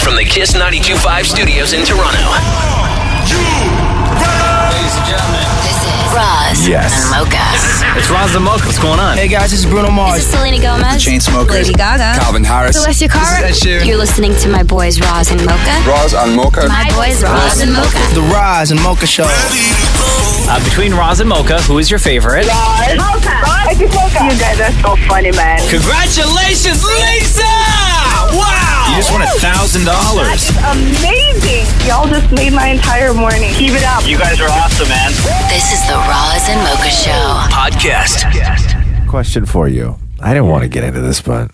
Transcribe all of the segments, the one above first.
from the Kiss 92.5 studios in Toronto. Ladies and gentlemen, This is Roz and Mocha. it's Roz and Mocha. What's going on? Hey guys, this is Bruno Mars. This is Selena Gomez. Chainsmokers. Lady Gaga. Calvin Harris. Celestia Cara. This is Ed Sheeran. You're listening to my boys Roz and Mocha. Roz and Mocha. My boys Roz and Mocha. The Roz and Mocha Show. Between Roz and Mocha, who is your favorite? Mocha. You guys are so funny, man. Congratulations, Lisa! Wow! You just won $1,000. Amazing. Y'all just made my entire morning. Keep it up. You guys are awesome, man. This is the Roz and Mocha Show. Podcast. Question for you. I didn't want to get into this, but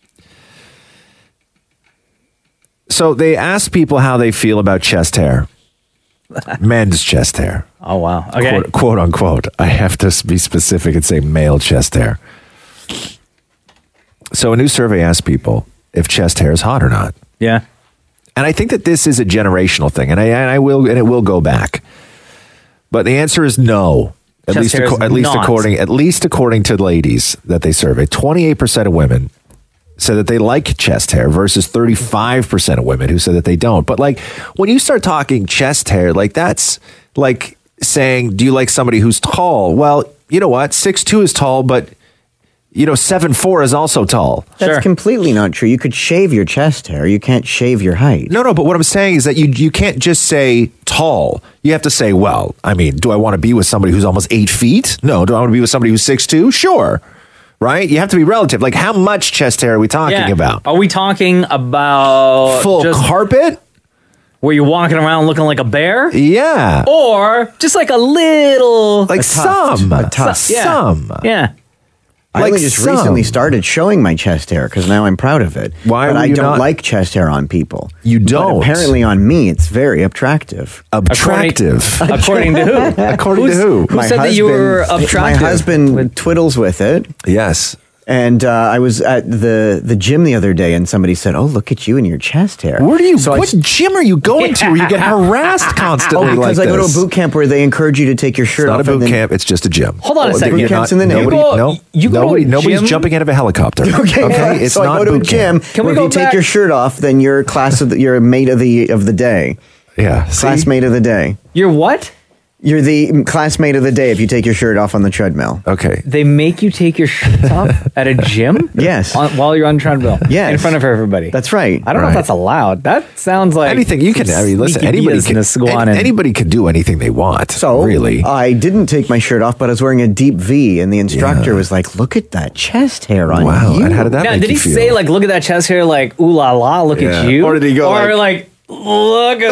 so they asked people how they feel about chest hair, men's chest hair. Oh, wow. Okay. Quote unquote. I have to be specific and say male chest hair. So a new survey asked people if chest hair is hot or not. Yeah. And I think that this is a generational thing, and it will go back. But the answer is no. At least according to the ladies that they surveyed, 28% of women said that they like chest hair versus 35% of women who said that they don't. But like when you start talking chest hair, like that's like saying, do you like somebody who's tall? Well, you know what? 6'2" is tall, but 7'4" is also tall. That's completely not true. You could shave your chest hair. You can't shave your height. No, but what I'm saying is that you can't just say tall. You have to say, well, I mean, do I want to be with somebody who's almost 8 feet? No. Do I want to be with somebody who's 6'2"? Sure. Right? You have to be relative. Like, how much chest hair are we talking about? Are we talking about full carpet? Where you're walking around looking like a bear? Yeah. Or just like a little... Like some. A tuft. Some. Yeah. I only just recently started showing my chest hair because now I'm proud of it. Why? But were I you don't not? like chest hair on people. You don't? But apparently on me, it's very attractive. Attractive. According to who? According to who? Who said that you were attractive? My husband twiddles with it. Yes. And I was at the gym the other day, and somebody said, "Oh, look at you and your chest hair." What gym are you going to where you get harassed constantly? Oh, because like I go to a boot camp where they encourage you to take your shirt off. It's not a boot camp; it's just a gym. Hold on a second. Boot camp's in the name. Nobody's jumping out of a helicopter. Okay, it's so not I go to a boot gym. camp. Where if you take your shirt off, then you're you're a mate of the day. Yeah, classmate of the day. You're what? You're the classmate of the day if you take your shirt off on the treadmill. Okay. They make you take your shirt off at a gym? Yes. While you're on the treadmill? Yes. In front of everybody? That's right. I don't know if that's allowed. That sounds like... Anything you can... I mean, listen, anybody can do anything they want, so, really. I didn't take my shirt off, but I was wearing a deep V, and the instructor was like, look at that chest hair on you. Wow, and how did that now, make did you he feel? say, like, look at that chest hair, like, ooh la la, look at you? Or did he go like look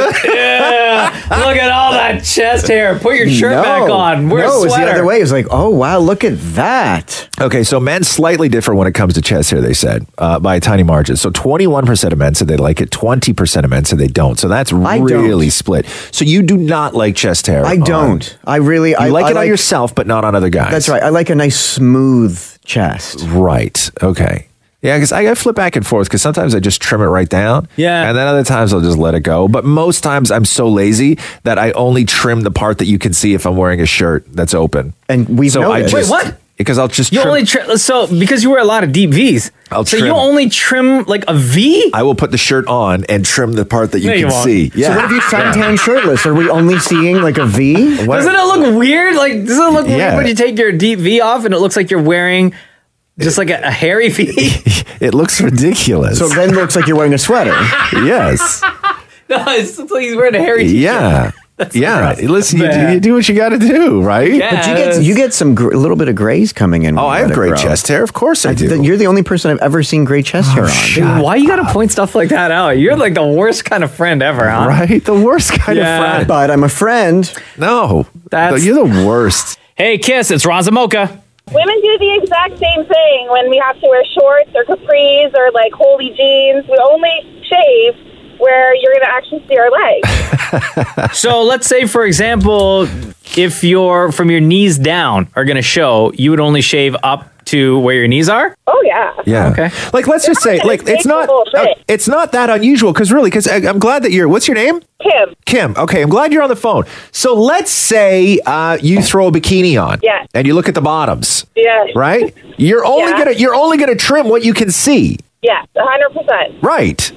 at all that chest hair. Put your shirt back on. Wear a it was sweater. the other way. It was like, oh, wow, look at that. Okay, so men slightly different when it comes to chest hair, they said, by a tiny margin. So 21% of men said they like it, 20% of men said they don't. So that's really split. So you do not like chest hair. I don't. I like it on yourself, but not on other guys. That's right. I like a nice smooth chest. Right. Okay. Yeah, because I flip back and forth because sometimes I just trim it right down. Yeah. And then other times I'll just let it go. But most times I'm so lazy that I only trim the part that you can see if I'm wearing a shirt that's open. And we've noticed. Wait, what? Because I'll just You trim. only because you wear a lot of deep Vs. I'll so trim. you only trim like a V? I will put the shirt on and trim the part that you No, you can won't. see. Yeah. So what if you suntan shirtless? Are we only seeing like a V? Doesn't it look weird? Like, doesn't it look weird when you take your deep V off and it looks like you're wearing just like a hairy V? It looks ridiculous. So then it looks like you're wearing a sweater. Yes. No, it looks like he's wearing a hairy t-shirt. Yeah. Yeah. Listen, you do what you got to do, right? Yeah. But you get some a little bit of grays coming in. Oh, I have great chest hair. Of course I do. You're the only person I've ever seen gray chest hair on. Dude, why you gotta point stuff like that out? You're like the worst kind of friend ever, huh? Right? The worst kind of friend. But I'm a friend. No. You're the worst. Hey, Kiss, it's Roz and Mocha. Women do the exact same thing when we have to wear shorts or capris or like holy jeans. We only shave where you're going to actually see our legs. So let's say, for example, if you're from your knees down are going to show, you would only shave up to where your knees are? Oh, yeah. Yeah. Okay. Like, let's just say, like, it's not that unusual because I'm glad that what's your name? Kim. Okay. I'm glad you're on the phone. So let's say you throw a bikini on. Yes. And you look at the bottoms. Yes. Right? You're only gonna trim what you can see. Yes, 100%. Right.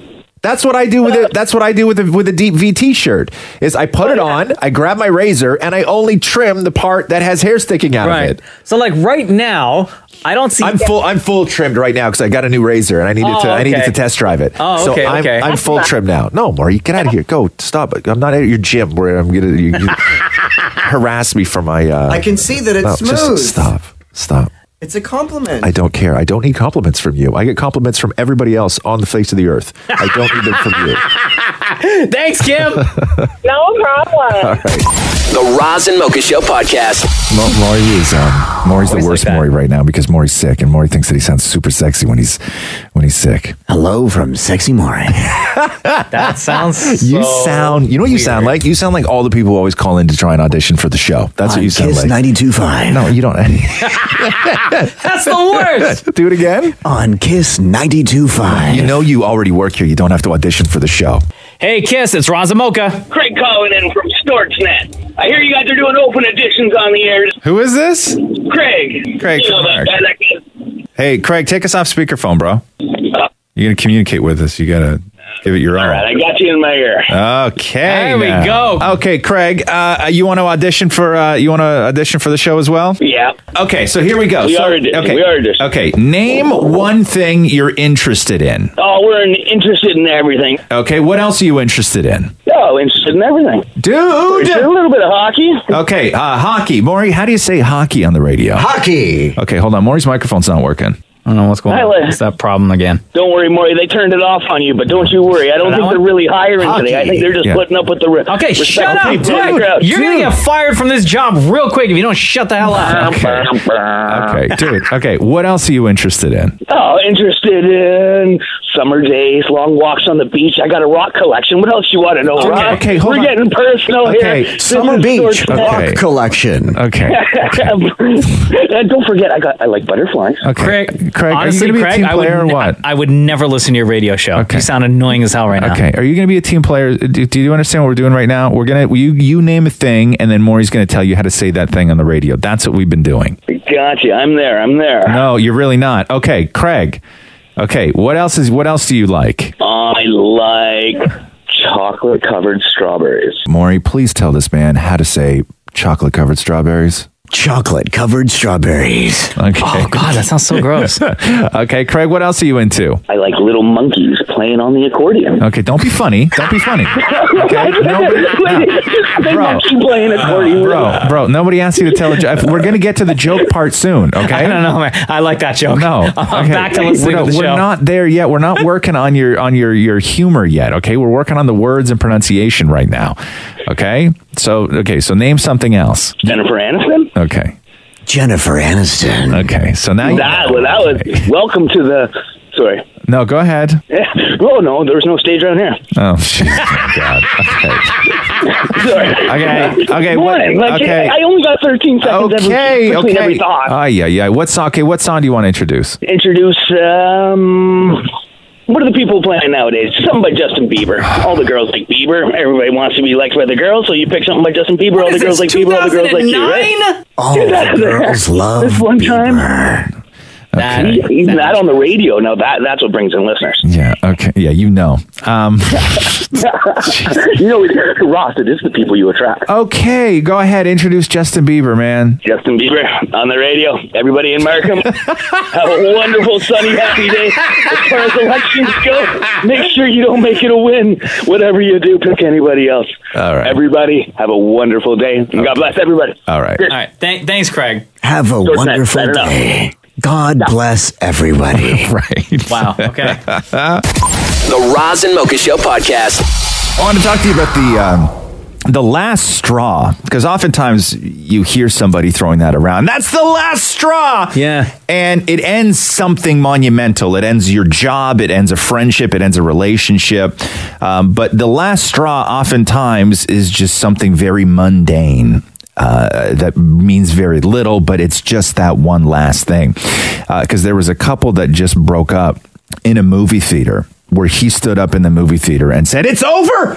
That's what I do with it. That's what I do with a Deep V t-shirt. Is I put it on, I grab my razor, and I only trim the part that has hair sticking out of it. So like right now, I don't see. I'm full trimmed right now because I got a new razor and I needed to test drive it. Oh, so okay. I'm full trimmed now. No, Maury, get out of here. Go, stop. I'm not at your gym where I'm gonna you harass me for my. I can see that it's smooth. Just stop. It's a compliment. I don't care. I don't need compliments from you. I get compliments from everybody else on the face of the earth. I don't need them from you. Thanks, Kim. No problem. All right. The Roz and Mocha Show podcast. Maury's the worst Maury right now because Maury's sick, and Maury thinks that he sounds super sexy when he's sick. Hello from Sexy Maury. That sounds. You know what you sound like? You sound like all the people who always call in to try and audition for the show. That's what you sound Kiss like. 92.5. No, you don't. That's the worst. Do it again. On Kiss 92.5. You know you already work here. You don't have to audition for the show. Hey, Kiss, it's Roz and Mocha. Craig calling in from Storksnet. I hear you guys are doing open editions on the air. Who is this? Craig. Craig You know, from that Mark. guy that Hey, Craig, take us off speakerphone, bro. You're going to communicate with us. You got to give it your All all. right, I got you in my ear. Okay. There we now. go. Okay, Craig, you want to audition for the show as well? Yeah. Okay, so here we go. We already did. Okay. We already did. Okay, name one thing you're interested in. Oh, we're interested in everything. Okay, what else are you interested in? Oh, interested in everything. Dude! A little bit of hockey. Okay, hockey. Maury, how do you say hockey on the radio? Hockey. Okay, hold on. Maury's microphone's not working. I don't know what's going Hi, on. Liz. What's that problem again? Don't worry, Maury. They turned it off on you, but don't you worry. I don't That think one? they're really hiring Hockey. today. I think they're just Yeah. putting up with the Okay, shut up, respect. dude. You're going to get fired from this job real quick if you don't shut the hell up. Okay, dude. Okay, what else are you interested in? Oh, interested in summer days, long walks on the beach. I got a rock collection. What else you want to know, Rob? okay, hold We're on. getting personal Okay, here. Summer This is Beach Storksnet. Okay. Rock Collection. Okay. And don't forget, I like butterflies. Okay. Craig, Honestly, are you going to be Craig, a team I would, player or what? I would never listen to your radio show. Okay. You sound annoying as hell right now. Okay. Are you going to be a team player? Do you understand what we're doing right now? We're going to you name a thing, and then Maury's going to tell you how to say that thing on the radio. That's what we've been doing. Gotcha. I'm there. No, you're really not. Okay, Craig. Okay, what else do you like? I like chocolate-covered strawberries. Maury, please tell this man how to say chocolate-covered strawberries. Chocolate-covered strawberries. Okay. Oh, God, that sounds so gross. Okay, Craig, what else are you into? I like little monkeys playing on the accordion. Okay, don't be funny. Don't be funny. Okay, They monkey playing accordion. Bro, nobody asked you to tell a joke. We're going to get to the joke part soon, okay? I don't know, man. I like that joke. No, I'm okay. back to listening to the show. We're not there yet. We're not working on your humor yet. Okay, we're working on the words and pronunciation right now. Okay, so name something else. Jennifer Aniston? Okay, Jennifer Aniston. Okay, so now That was welcome to the. Sorry. No, go ahead. Oh no, there was no stage around here. Oh, shit. Oh, God. Sorry. Okay. Morning. Okay. I only got 13 seconds between every thought. Yeah. What song do you want to introduce? Introduce. What are the people playing nowadays? Something by Justin Bieber. All the girls like Bieber. Everybody wants to be liked by the girls, so you pick something by Justin Bieber. All the girls like Bieber. All the girls like you. Right? All the girls love this one Bieber. time. Okay. Even that on the radio. Now that's what brings in listeners. Yeah. Okay. Yeah. You know. You know, Ross, it is the people you attract. Okay. Go ahead. Introduce Justin Bieber, man. Justin Bieber on the radio. Everybody in Markham, have a wonderful, sunny, happy day. As far as elections go, make sure you don't make it a win. Whatever you do, pick anybody else. All right. Everybody, have a wonderful day. And God bless everybody. All right. All right. Thanks, Craig. Have a Storksnet, wonderful set it up. day. God bless everybody. Right. Wow. Okay. The Roz and Mocha Show podcast. I want to talk to you about the last straw, because oftentimes you hear somebody throwing that around. That's the last straw. Yeah. And it ends something monumental. It ends your job. It ends a friendship. It ends a relationship. But the last straw oftentimes is just something very mundane. That means very little, but it's just that one last thing. Because there was a couple that just broke up in a movie theater where he stood up in the movie theater and said, "It's over.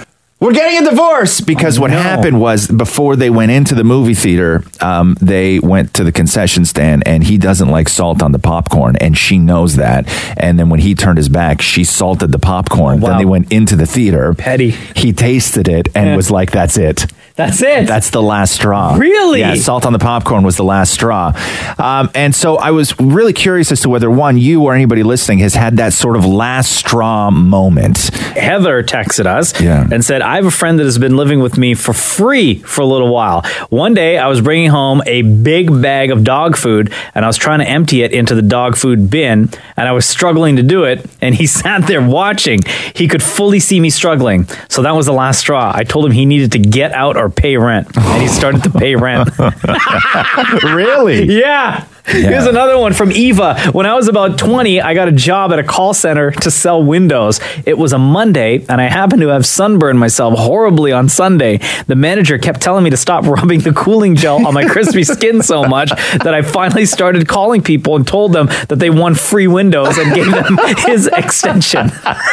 we're getting a divorce. Because what happened was, before they went into the movie theater, they went to the concession stand, and he doesn't like salt on the popcorn, and she knows that. And then when he turned his back, she salted the popcorn. Then they went into the theater. Petty. He tasted it and was like, that's it. That's it. That's the last straw. Really? Yeah, salt on the popcorn was the last straw. And so I was really curious as to whether, one, you or anybody listening has had that sort of last straw moment. Heather texted us and said, I have a friend that has been living with me for free for a little while. One day I was bringing home a big bag of dog food, and I was trying to empty it into the dog food bin, and I was struggling to do it, and he sat there watching. He could fully see me struggling. So that was the last straw. I told him he needed to get out or pay rent, and he started to pay rent. Really? Yeah. Here's another one from Eva. When I was about 20, I got a job at a call center to sell windows. It was a Monday, and I happened to have sunburned myself horribly on Sunday. The manager kept telling me to stop rubbing the cooling gel on my crispy skin so much that I finally started calling people and told them that they won free windows and gave them his extension.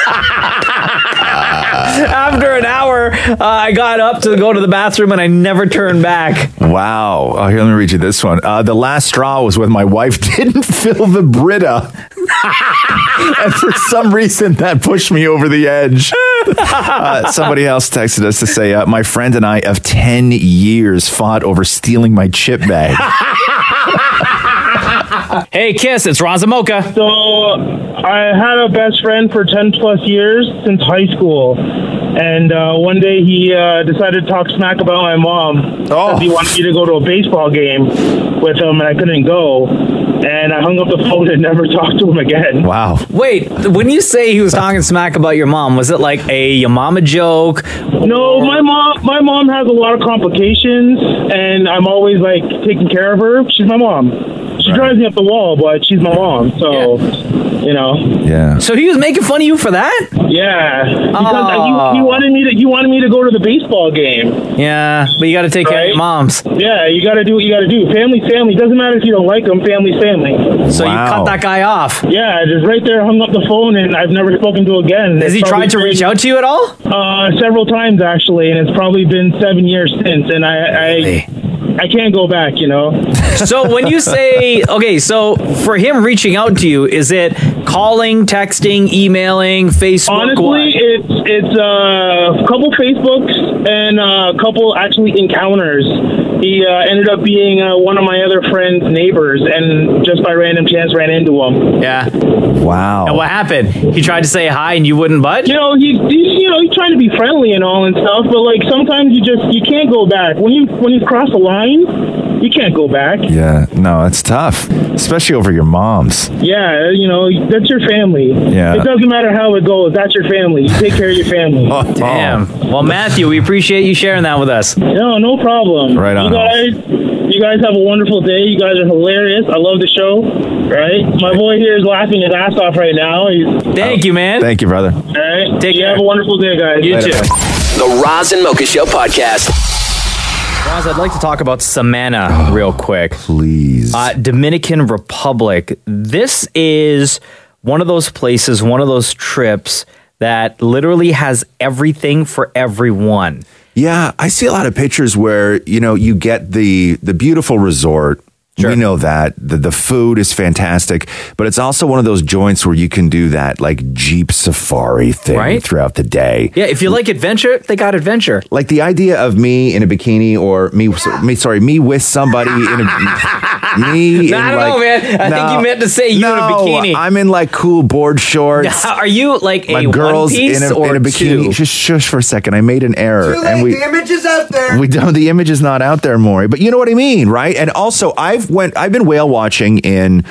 After an hour, I got up to go to the bathroom, and I never turned back. Wow. Oh, here, let me read you this one. The last straw was when my wife didn't fill the Brita. And for some reason, that pushed me over the edge. Somebody else texted us to say, my friend and I of 10 years fought over stealing my chip bag. Hey, Kiss, it's Roz and Mocha. So, I had a best friend for 10 plus years since high school. And one day he decided to talk smack about my mom. Because he wanted me to go to a baseball game with him, and I couldn't go. And I hung up the phone and never talked to him again. Wow. Wait, when you say he was talking smack about your mom, was it like a your mama joke? No, my mom has a lot of complications, and I'm always like taking care of her. She's my mom. She drives me up the wall, but she's my mom, so you know. Yeah. So he was making fun of you for that? Yeah, because he wanted me to go to the baseball game. Yeah, but you got to take care of your moms. Yeah, you got to do what you got to do. Family's family. Doesn't matter if you don't like them. Family's family. So you cut that guy off? Yeah, just right there, hung up the phone, and I've never spoken to again. Has he tried to reach out to you at all? Several times actually, and it's probably been 7 years since, and I can't go back, you know. So when you say, okay, so for him reaching out to you, is it calling, texting, emailing, Facebook? Honestly, it's a couple Facebooks and a couple actually encounters. He ended up being one of my other friend's neighbors, and just by random chance ran into him. Yeah. Wow. And what happened? He tried to say hi and you wouldn't budge? You know, he's trying to be friendly and all and stuff, but like sometimes you can't go back. When you cross the line, you can't go back. Yeah, no, it's tough, especially over your moms. Yeah, you know, that's your family. Yeah. It doesn't matter how it goes. That's your family. You take care of your family. Damn. Well, Matthew, we appreciate you sharing that with us. No problem. Right on. You guys have a wonderful day. You guys are hilarious. I love the show. Right? My boy here is laughing his ass off right now. Thank you, man. Thank you, brother. All right. Take care. Have a wonderful day, guys. You too. The Roz and Mocha Show podcast. Roz, I'd like to talk about Samana real quick. Please. Dominican Republic. This is one of those places, one of those trips that literally has everything for everyone. Yeah, I see a lot of pictures where, you know, you get the beautiful resort. Sure. We know that. The food is fantastic, but it's also one of those joints where you can do that like Jeep safari thing throughout the day. Yeah, if you like adventure, they got adventure. Like the idea of me in a bikini or me with somebody in a me. I don't know, man. I think you meant to say you in a bikini. I'm in like cool board shorts. Are you like my a girl's one piece in or a bikini? two? Just shush for a second. I made an error. The image is out there. We don't. The image is not out there, Maury. But you know what I mean, right? And also, I've been whale watching in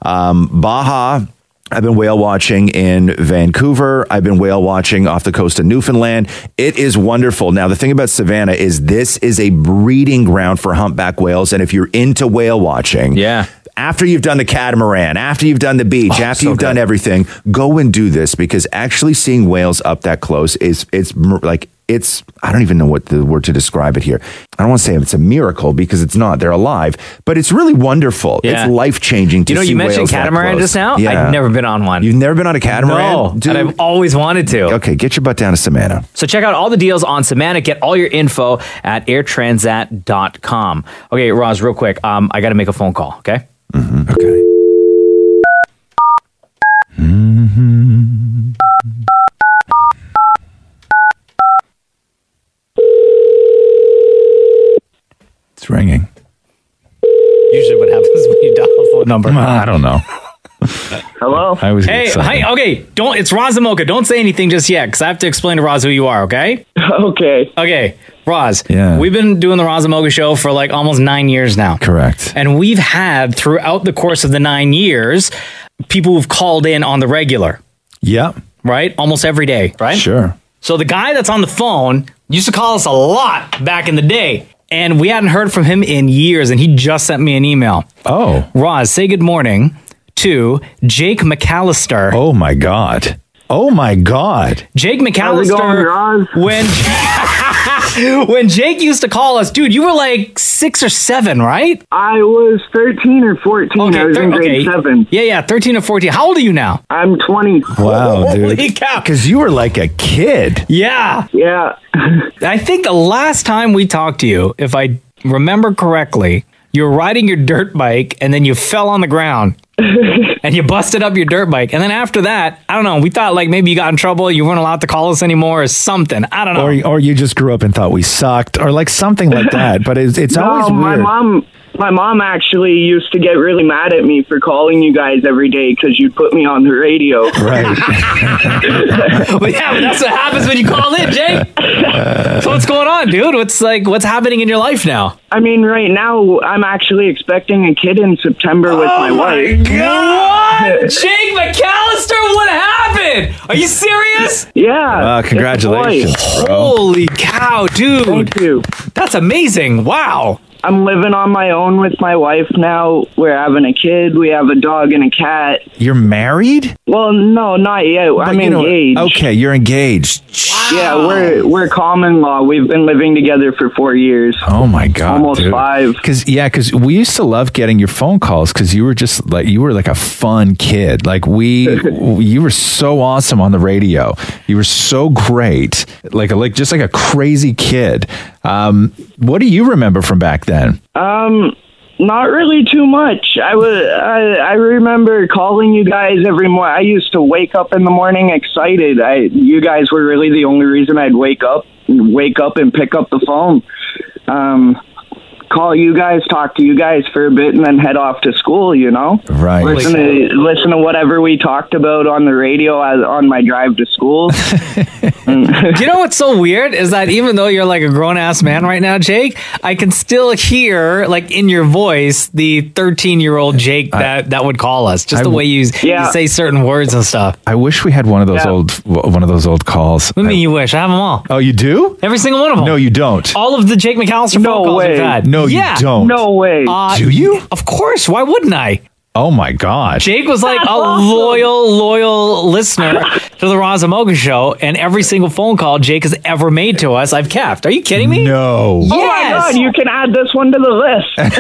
Baja. I've been whale watching in Vancouver. I've been whale watching off the coast of Newfoundland. It is wonderful. Now, the thing about Savannah is this is a breeding ground for humpback whales. And if you're into whale watching, after you've done the catamaran, after you've done the beach, after you've done everything, go and do this, because actually seeing whales up that close is I don't even know what the word to describe it here. I don't want to say it's a miracle because it's not. They're alive, but it's really wonderful. Yeah. It's life-changing to see you mentioned whales that catamaran close. just now? Yeah. I've never been on one. You've never been on a catamaran? No, Dude. and I've always wanted to. Okay, get your butt down to Savannah. So check out all the deals on Savannah. Get all your info at airtransat.com. Okay, Roz, real quick. I got to make a phone call, okay? Mm-hmm. Okay. It's ringing. Usually what happens when you dial a phone number. I don't know. Hello? I was Hey, okay. It's Roz and Mocha. Don't say anything just yet because I have to explain to Roz who you are, okay? Okay. Okay, Roz. Yeah. We've been doing the Roz and Mocha show for like almost 9 years now. Correct. And we've had throughout the course of the 9 years people who've called in on the regular, Yep. right? Almost every day, right? Sure. So the guy that's on the phone used to call us a lot back in the day. And we hadn't heard from him in years, and he just sent me an email. Oh. Roz, say good morning to Jake McAllister. Oh, my God. Oh, my God. Jake McAllister, when Jake used to call us, dude, you were like 6 or 7, right? I was 13 or 14. I was in grade 7. Yeah, 13 or 14. How old are you now? I'm 20. Wow, dude. Holy cow. Because you were like a kid. Yeah. Yeah. I think the last time we talked to you, if I remember correctly, you were riding your dirt bike and then you fell on the ground. And you busted up your dirt bike. And then after that, I don't know, we thought like maybe you got in trouble, you weren't allowed to call us anymore or something. I don't know. Or you just grew up and thought we sucked or like something like that. But it's always weird. My mom actually used to get really mad at me for calling you guys every day because you'd put me on the radio. Right. Well, yeah, but that's what happens when you call in, Jake. So what's going on, dude? What's happening in your life now? I mean, right now, I'm actually expecting a kid in September with my wife. God! Jake McAllister, what happened? Are you serious? Yeah. Congratulations, bro. Holy cow, dude. Thank you. That's amazing. Wow. I'm living on my own with my wife now. We're having a kid. We have a dog and a cat. You're married? Well, no, not yet. I'm engaged. Okay, you're engaged. Wow. Yeah, we're common law. We've been living together for 4 years. Oh my God, almost dude. 5. Because we used to love getting your phone calls because you were just like a fun kid. Like you were so awesome on the radio. You were so great, like just like a crazy kid. What do you remember from back then? Not really too much. I remember calling you guys every morning. I used to wake up in the morning excited. You guys were really the only reason I'd wake up and pick up the phone. Call you guys, talk to you guys for a bit, and then head off to school, you know? Right. Listen to whatever we talked about on the radio on my drive to school. Do you know what's so weird is that even though you're like a grown-ass man right now, Jake, I can still hear, like, in your voice, the 13-year-old Jake that would call us. Just the way you say certain words and stuff. I wish we had one of those old calls. What do you mean you wish? I have them all. Oh, you do? Every single one of them. No, you don't. All of the Jake McAllister phone calls we've had. No, you don't. No way. Do you? Of course. Why wouldn't I? Oh my God. Jake was like a loyal listener to the Roz and Mocha show, and every single phone call Jake has ever made to us, I've kept. Are you kidding me? No. Yes. Oh my God, you can add this one to the list.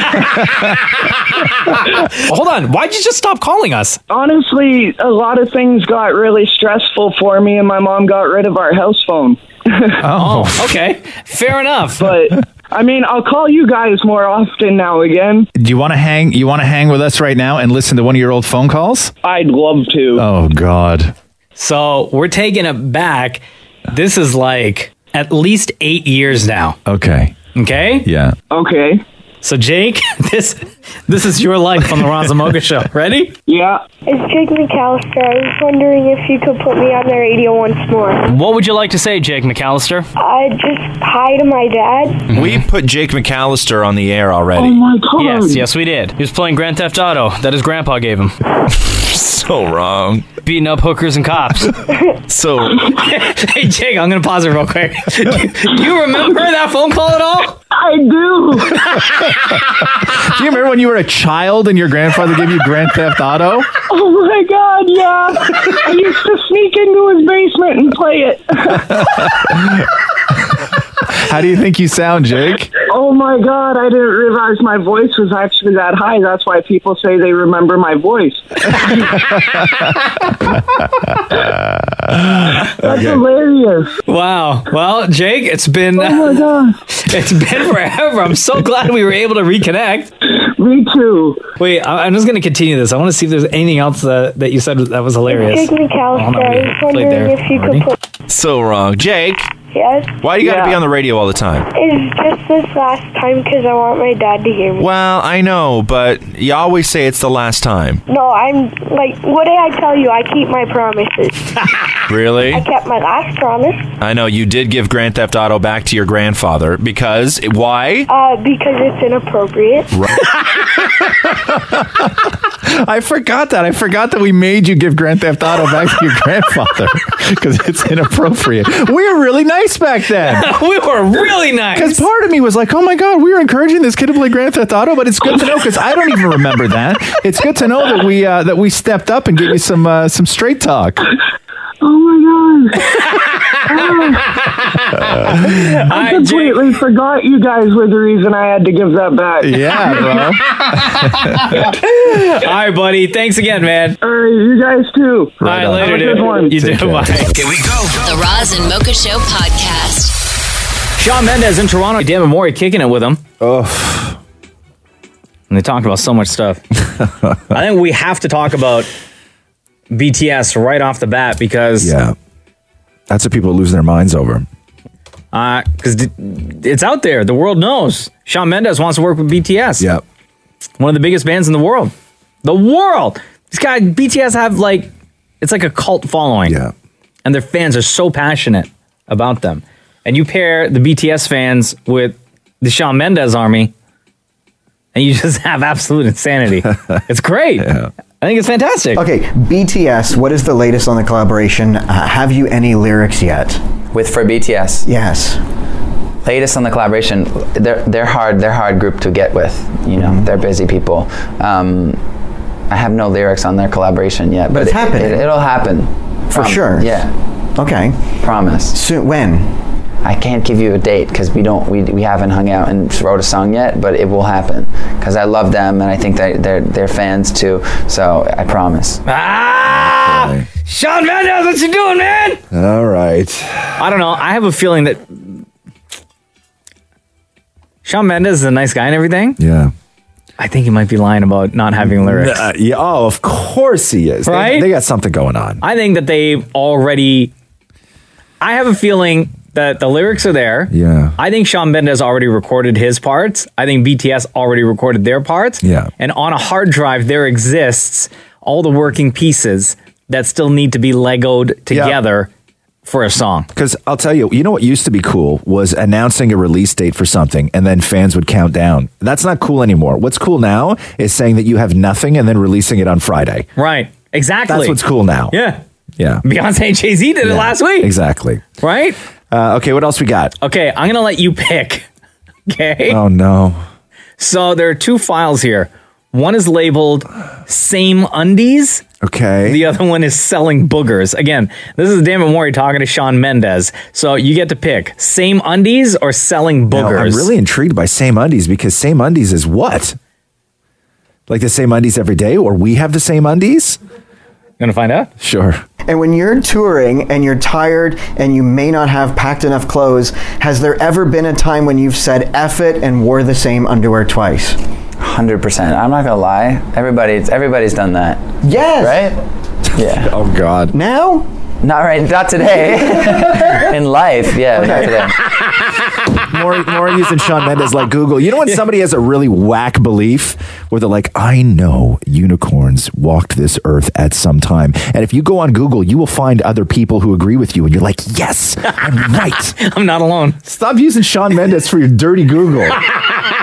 Hold on. Why'd you just stop calling us? Honestly, a lot of things got really stressful for me, and my mom got rid of our house phone. Oh, okay. Fair enough. But I mean, I'll call you guys more often now again. Do you want to hang? You want to hang with us right now and listen to one of your old phone calls? I'd love to. Oh God. So we're taking it back. This is like at least 8 years now. Okay. Okay? Yeah. Okay. So Jake, this is your life on the Roz and Mocha show. Ready? Yeah. It's Jake McAllister. I was wondering if you could put me on the radio once more. What would you like to say, Jake McAllister? Just hi to my dad. We put Jake McAllister on the air already. Oh my God. Yes, we did. He was playing Grand Theft Auto that his grandpa gave him. So wrong. Beating up hookers and cops. So, hey Jake, I'm gonna pause it real quick. Do you remember that phone call at all? I do. Do you remember when you were a child and your grandfather gave you Grand Theft Auto? Oh my God, yeah. I used to sneak into his basement and play it. How do you think you sound, Jake? Oh my God, I didn't realize my voice was actually that high. That's why people say they remember my voice. That's hilarious. Wow. Well, Jake, it's been Oh my God. it's been forever. I'm so glad we were able to reconnect. Me too. Wait, I'm just going to continue this. I want to see if there's anything else that you said that was hilarious. Jake McAllister, I was Played wondering there if you already. could put... So wrong. Jake, Yes? why do you got to be on the radio all the time? It's just this last time because I want my dad to hear me. Well, I know, but you always say it's the last time. No, I'm like, what did I tell you? I keep my promises. Really? I kept my last promise. I know you did give Grand Theft Auto back to your grandfather because why? Because it's inappropriate. I forgot that. I forgot that we made you give Grand Theft Auto back to your grandfather because it's inappropriate. We were really nice back then. We were really nice. Because part of me was like, oh my God, we were encouraging this kid to play Grand Theft Auto, but it's good to know because I don't even remember that. It's good to know that we stepped up and gave you some straight talk. Oh my God. I completely forgot you guys were the reason I had to give that back. Yeah, bro. All right, buddy. Thanks again, man. All right, you guys too. All right, later, Have a dude. good one. You too. Bye. Here we go. The Roz and Mocha Show podcast. Shawn Mendes in Toronto. Dan Mori kicking it with him. Oh. And they talked about so much stuff. I think we have to talk about BTS right off the bat because that's what people lose their minds over. Because it's out there. The world knows. Shawn Mendes wants to work with BTS. Yeah. One of the biggest bands in the world. The world. These guys, BTS have it's like a cult following. Yeah. And their fans are so passionate about them. And you pair the BTS fans with the Shawn Mendes army, and you just have absolute insanity. It's great. I think it's fantastic. Okay, BTS, what is the latest on the collaboration? Have you any lyrics yet? For BTS? Yes. Latest on the collaboration, they're hard group to get with. You know, they're busy people. I have no lyrics on their collaboration yet, but it's happening. It'll happen For sure. Yeah. Okay. Promise. Soon. When? I can't give you a date because we haven't hung out and wrote a song yet, but it will happen because I love them and I think that they're fans too. So I promise. Okay. Shawn Mendes, what you doing, man? All right. I don't know. I have a feeling that Shawn Mendes is a nice guy and everything. Yeah. I think he might be lying about not having lyrics. Yeah. Oh, of course he is. Right? They got something going on. I think that they've already. I have a feeling that the lyrics are there. Yeah. I think Shawn Mendes already recorded his parts. I think BTS already recorded their parts. Yeah. And on a hard drive, there exists all the working pieces that still need to be Legoed together for a song. Because I'll tell you, you know what used to be cool was announcing a release date for something and then fans would count down. That's not cool anymore. What's cool now is saying that you have nothing and then releasing it on Friday. Right. Exactly. That's what's cool now. Yeah. Yeah. Beyonce and Jay-Z did it last week. Exactly. Right? Okay, what else we got? Okay, I'm going to let you pick. Okay? Oh, no. So there are two files here. One is labeled Same Undies. Okay. The other one is Selling Boogers. Again, this is Dan Mori talking to Shawn Mendes. So you get to pick Same Undies or Selling Boogers. Now, I'm really intrigued by Same Undies because Same Undies is what? Like the same undies every day, or we have the same undies? Gonna find out? Sure. And when you're touring and you're tired and you may not have packed enough clothes, has there ever been a time when you've said F it and wore the same underwear twice? 100%. I'm not gonna lie. Everybody's done that. Yes. Right? Yeah. Oh God. Now? Not today. In life, yeah, not today. More using Shawn Mendes like Google. You know when somebody has a really whack belief where they're like, I know unicorns walked this earth at some time. And if you go on Google, you will find other people who agree with you. And you're like, yes, I'm right. I'm not alone. Stop using Shawn Mendes for your dirty Google.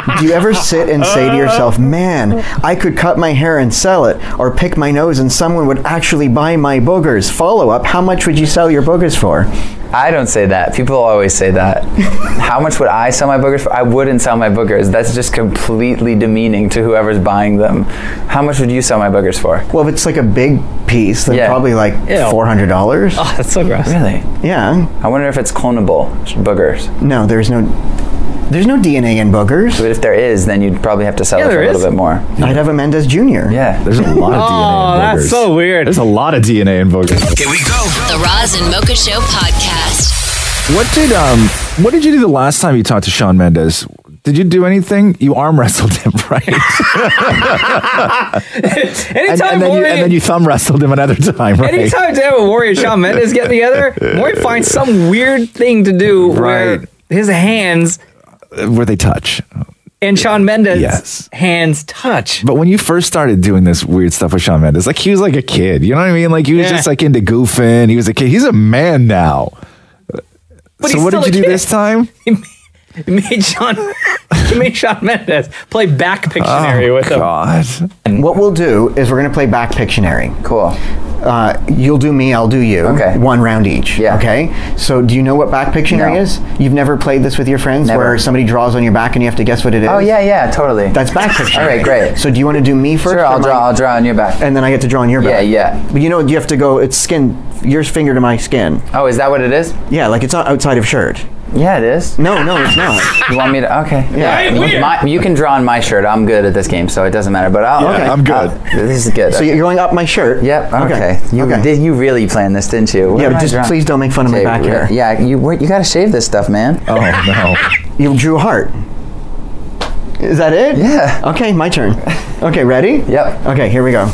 Do you ever sit and say to yourself, man, I could cut my hair and sell it, or pick my nose and someone would actually buy my boogers? Follow up, how much would you sell your boogers for? I don't say that. People always say that. How much would I sell my boogers for? I wouldn't sell my boogers. That's just completely demeaning to whoever's buying them. How much would you sell my boogers for? Well, if it's like a big piece, then probably like $400. Oh, that's so gross. Really? Yeah. I wonder if it's clonable boogers. No, there's no DNA in boogers. But if there is, then you'd probably have to sell it for a little bit more. I'd have a Mendez Jr. Yeah. There's a lot of DNA in boogers. That's so weird. There's a lot of DNA in boogers. Here we go. The Roz and Mocha Show podcast. What did you do the last time you talked to Shawn Mendes? Did you do anything? You arm wrestled him, right? Anytime and then you thumb wrestled him another time, right? Anytime David Warrior and Shawn Mendes get together, Maury finds some weird thing to do where his hands, where they touch. And Shawn Mendes' hands touch. But when you first started doing this weird stuff with Shawn Mendes, like he was like a kid, you know what I mean? Like he was just like into goofing. He was a kid. He's a man now. But so what did you do this time? He made Shawn Mendes play Back Pictionary with him. And what we'll do is we're going to play Back Pictionary. Cool. You'll do me, I'll do you. Okay. 1 round each. Yeah. Okay? So do you know what Back Pictionary is? You've never played this with your friends where somebody draws on your back and you have to guess what it is? Oh, yeah, totally. That's Back Pictionary. All right, great. So do you want to do me first? Sure, I'll draw on your back. And then I get to draw on your back. Yeah. But you know, you have to go, it's skin, your finger to my skin. Oh, is that what it is? Yeah, like it's not outside of shirt. Yeah, it is. No, it's not. You want me to? Okay. Yeah. You can draw on my shirt. I'm good at this game, so it doesn't matter. But I'm good. This is good. So you're going up my shirt? Yep. Okay. You really planned this, didn't you? Yeah, but just please don't make fun of my back hair. Yeah, you got to shave this stuff, man. Oh no. You drew a heart. Is that it? Yeah. Okay, my turn. Okay, ready? Yep. Okay, here we go.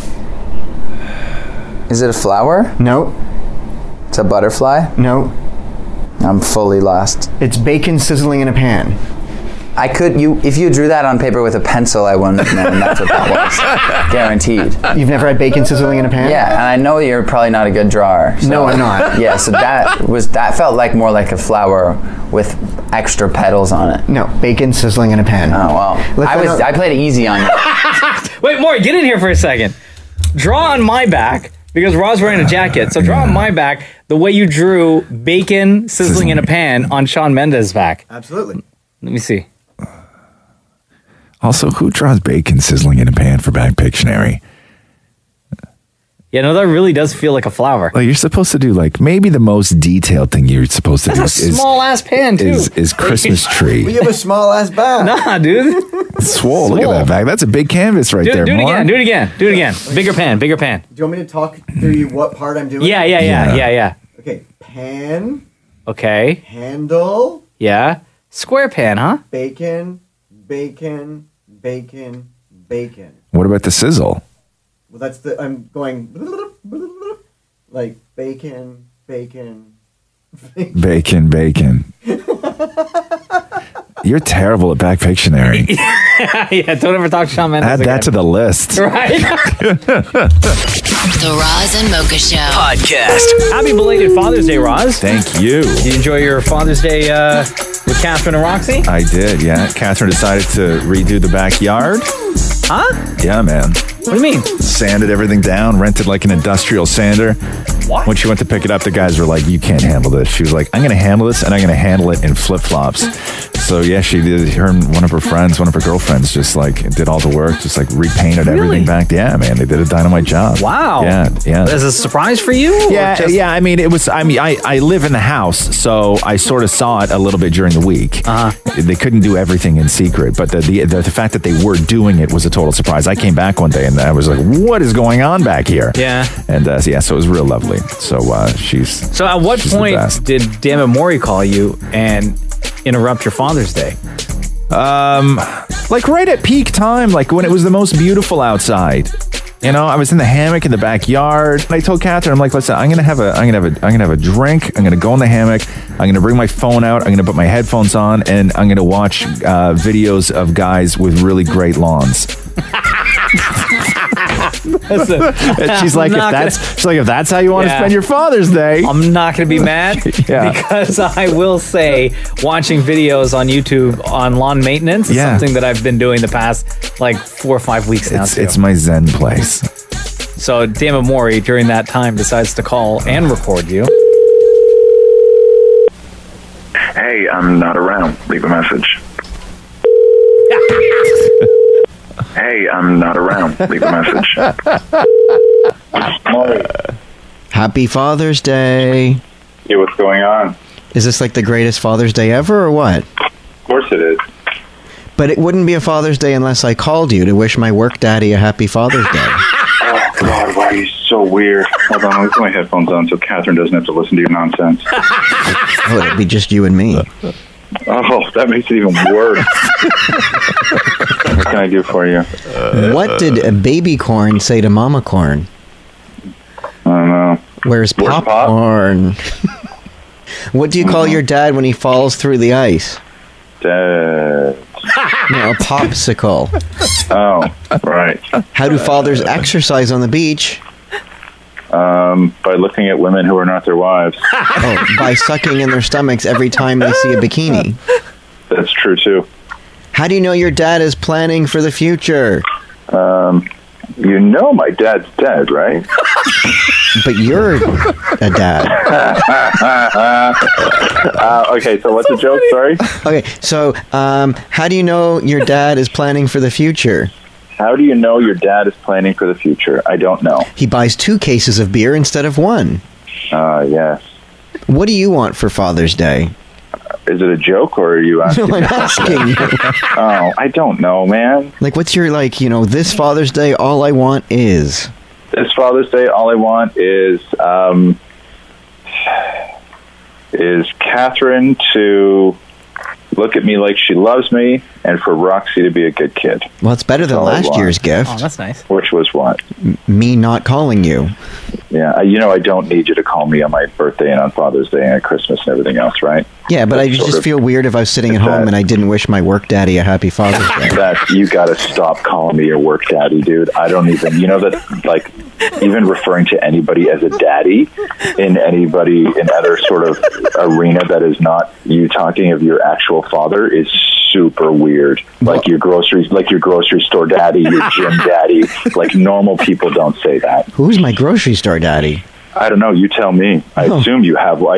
Is it a flower? No. It's a butterfly? No. I'm fully lost. It's bacon sizzling in a pan. If you drew that on paper with a pencil, I wouldn't have known that's what that was. Guaranteed. You've never had bacon sizzling in a pan? Yeah, and I know you're probably not a good drawer. So. No, I'm not. Yeah, so that felt like more like a flower with extra petals on it. No, bacon sizzling in a pan. Oh, wow. I played it easy on you. Wait, Maury, get in here for a second. Draw on my back. Because Roz wearing a jacket, so draw on my back the way you drew bacon sizzling in a pan on Shawn Mendes' back. Absolutely. Let me see. Also, who draws bacon sizzling in a pan for Back Pictionary? Yeah, no, that really does feel like a flower. Like you're supposed to do like maybe the most detailed thing you're supposed to do. That's a small ass pan too. Is Christmas tree? We have a small ass back. Nah, dude. Swole. Look at that back. That's a big canvas right there. Do it again. Do it again. Bigger pan. Do you want me to talk through what part I'm doing? Yeah. Okay, pan. Okay. Handle. Yeah. Square pan, huh? Bacon. What about the sizzle? Well, I'm going like bacon. You're terrible at Back Pictionary. Yeah, don't ever talk to Shawn Mendes Add again. that to the list. Right? The Roz and Mocha Show podcast. Happy belated Father's Day, Roz. Thank you. Did you enjoy your Father's Day with Catherine and Roxy? I did, yeah. Catherine decided to redo the backyard. Huh? Yeah, man. What do you mean? Sanded everything down, rented like an industrial sander. What? When she went to pick it up, the guys were like, you can't handle this. She was like, I'm going to handle this, and I'm going to handle it in flip-flops. So, yeah, she did. Her and one of her girlfriends just like did all the work, just like repainted everything back. Yeah, man, they did a dynamite job. Wow. Yeah. Is it a surprise for you? Yeah. I mean, I live in the house, so I sort of saw it a little bit during the week. They couldn't do everything in secret, but the fact that they were doing it was a total surprise. I came back one day and I was like, what is going on back here? Yeah. And so it was real lovely. So So at what point did Dammit Maury call you and interrupt your Father's Day? Like right at peak time, like when it was the most beautiful outside. You know, I was in the hammock in the backyard. And I told Catherine, I'm like, listen, I'm gonna have a drink. I'm gonna go in the hammock. I'm gonna bring my phone out. I'm gonna put my headphones on, and I'm gonna watch videos of guys with really great lawns. She's like, if that's how you want to spend your Father's Day, I'm not going to be mad because I will say watching videos on YouTube on lawn maintenance is something that I've been doing the past like 4 or 5 weeks now. It's my Zen place. So Dammit Maury during that time decides to call and record you. Hey, I'm not around. Leave a message. Hey, I'm not around. Leave a message. Happy Father's Day. Yeah, what's going on? Is this like the greatest Father's Day ever or what? Of course it is. But it wouldn't be a Father's Day unless I called you to wish my work daddy a happy Father's Day. Oh, God, why are you so weird? Hold on, let me put my headphones on so Catherine doesn't have to listen to your nonsense. Oh, it'd be just you and me. Oh, that makes it even worse. What can I do for you? What did a baby corn say to mama corn? I don't know. Where's popcorn? What do you call your dad when he falls through the ice? Dad. No, a popsicle. Oh, right. How do fathers exercise on the beach? By looking at women who are not their wives. Oh, by sucking in their stomachs every time they see a bikini. That's true, too. How do you know your dad is planning for the future? You know my dad's dead, right? But you're a dad. Okay, so what's the joke? Sorry? Okay, so how do you know your dad is planning for the future? How do you know your dad is planning for the future? I don't know. He buys 2 cases of beer instead of 1. Yes. What do you want for Father's Day? Is it a joke, or are you asking? No, I'm asking you. Oh, I don't know, man. Like, what's your, this Father's Day, all I want is... This Father's Day, all I want is Catherine to look at me like she loves me, and for Roxy to be a good kid. Well, it's better than last year's gift. Oh, that's nice. Which was what? Me not calling you. Yeah, I don't need you to call me on my birthday and on Father's Day and at Christmas and everything else, right? Yeah, but I just feel weird if I was sitting at home and I didn't wish my work daddy a happy Father's Day. You gotta stop calling me your work daddy, dude. I don't even, even referring to anybody as a daddy in other sort of arena that is not you talking of your actual father is super weird. Like your grocery store daddy, your gym daddy. Like normal people don't say that. Who's my grocery store daddy? I don't know. You tell me. I assume you have one,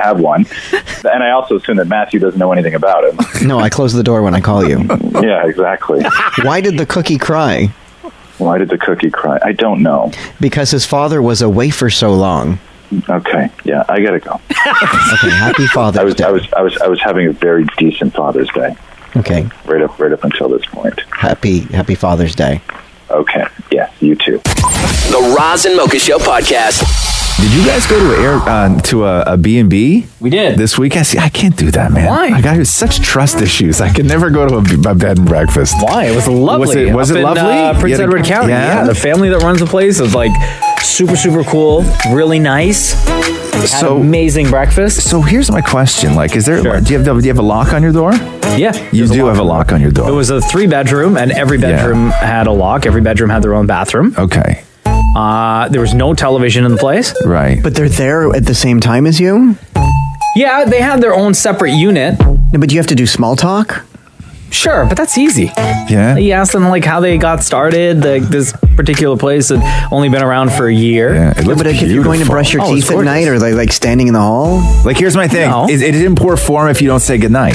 and I also assume that Matthew doesn't know anything about him. No, I close the door when I call you. Yeah, exactly. Why did the cookie cry? Why did the cookie cry? I don't know. Because his father was away for so long. Okay, yeah, I gotta go. Okay, happy Father's Day. I was having a very decent Father's Day. Okay. Right up until this point. Happy Father's Day. Okay. Yes, you too. The Roz and Mocha Show podcast. Did you guys go to a B&B? We did. This week? I can't do that, man. Why? I got such trust issues. I can never go to a bed and breakfast. Why? It was lovely. Was it lovely? Prince Edward County. Yeah, the family that runs the place is super, super cool, really nice. Had amazing breakfast. So here's my question: is there? Sure. Do you have a lock on your door? Yeah, you do have a lock on your door. It was a 3-bedroom, and every bedroom had a lock. Every bedroom had their own bathroom. Okay. There was no television in the place. Right. But they're there at the same time as you? Yeah, they had their own separate unit. No, but you have to do small talk? Sure, but that's easy. Yeah. You asked them how they got started. This particular place had only been around for a year. Yeah, it looks but if you're going to brush your teeth at night, or standing in the hall? Here's my thing: it isn't poor form if you don't say goodnight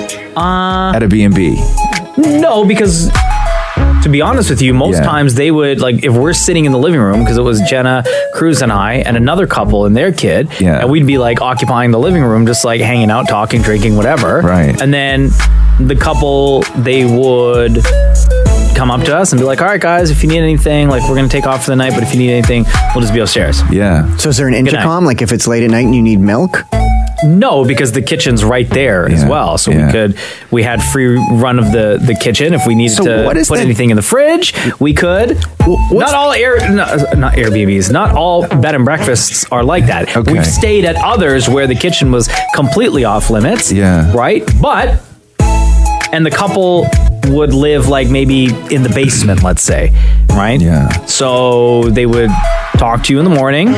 at a B&B. No, because to be honest with you, most times they would if we're sitting in the living room, because it was Jenna, Cruz, and I, and another couple and their kid, and we'd be occupying the living room, just hanging out, talking, drinking, whatever. Right. And then the couple, they would come up to us and be like, all right, guys, if you need anything, we're going to take off for the night, but if you need anything, we'll just be upstairs. Yeah. So is there an intercom, if it's late at night and you need milk? No, because the kitchen's right there as well. So we had free run of the kitchen. If we needed to put anything in the fridge, we could. Not all not Airbnbs, not all bed and breakfasts are like that. Okay. We've stayed at others where the kitchen was completely off limits. Yeah. Right? And the couple would live like maybe in the basement, let's say, right? Yeah. So they would talk to you in the morning,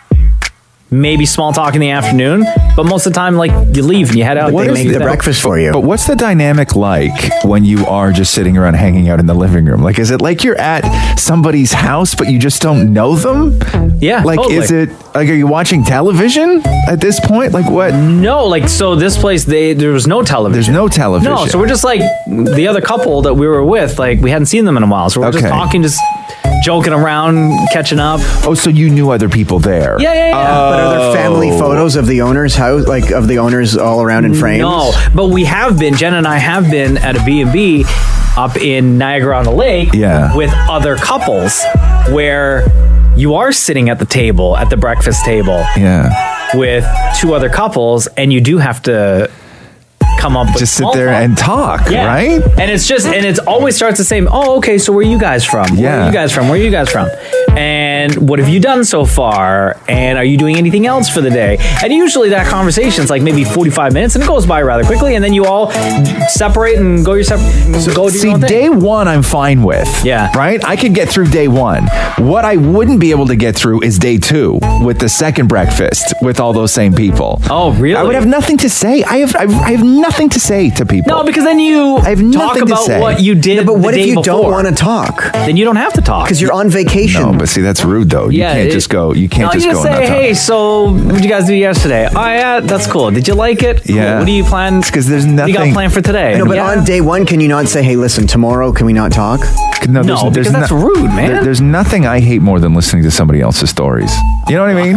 maybe small talk in the afternoon, but most of the time, like, you leave and you head out. They make the breakfast for you. But what's the dynamic like when you are just sitting around hanging out in the living room? Like, is it like you're at somebody's house, but you just don't know them? Yeah, like, totally. is it like, are you watching television at this point? Like, what? No, like, so this place, there was no television. There's no television. No, so we're just like the other couple that we were with, like, we hadn't seen them in a while, so we're just talking, just joking around, catching up. Oh, so you knew other people there? Yeah. But are there family photos of the owner's house, like of the owners all around in frames? No, but we have been, Jen and I have been at a B&B up in Niagara-on-the-Lake with other couples where you are sitting at the table, at the breakfast table with two other couples, and you do have to come up with just sit there and talk, right? And it always starts the same. Oh, okay, so where are you guys from? Where are you guys from? Where are you guys from? And what have you done so far? And are you doing anything else for the day? And usually that conversation's like maybe 45 minutes, and it goes by rather quickly, and then you all separate and go your separate. Go do your own thing. Day one I'm fine with. Yeah. Right? I could get through day one. What I wouldn't be able to get through is day two with the second breakfast with all those same people. Oh, really? I would have nothing to say. I have nothing to say to people. No, because then you talk about what you did. But what the if day you before. don't want to talk? Then you don't have to talk Because you're on vacation. No, but see, that's rude though. You can't just go. You can't just you go. say, hey, so what did you guys do yesterday? Oh yeah, that's cool. Did you like it? Yeah. Cool. What do you plan? Because there's nothing. What do you got planned for today? No, but on day one, can you not say, hey, listen, tomorrow, can we not talk? No, because that's rude, man. There's nothing I hate more than listening to somebody else's stories. You know what I mean?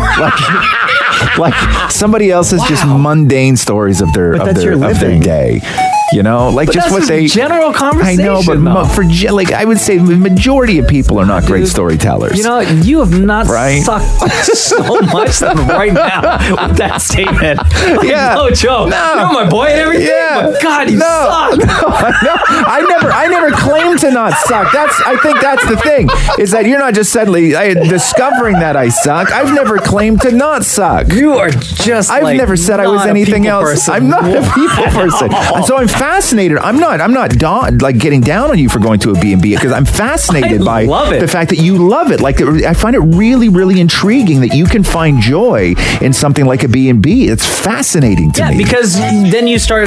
Like somebody else's just mundane stories of their day. You know, like but just that's what they general conversation. I know, but like I would say, the majority of people are not great storytellers. You know, you have not sucked so much right now with that statement. Like, no joke. No. You're my boy and everything. Yeah. But God, you suck. No, I never claim to not suck. I think that's the thing, is that you're not just suddenly discovering that I suck. I've never claimed to not suck. You are just. I've never said I was anything else. I'm not a people person, and so I'm fascinated. I'm not like getting down on you for going to a B&B, because I'm fascinated by the fact that you love it. Like, I find it really, really intriguing that you can find joy in something like a B&B. It's fascinating to me. Yeah, because then you start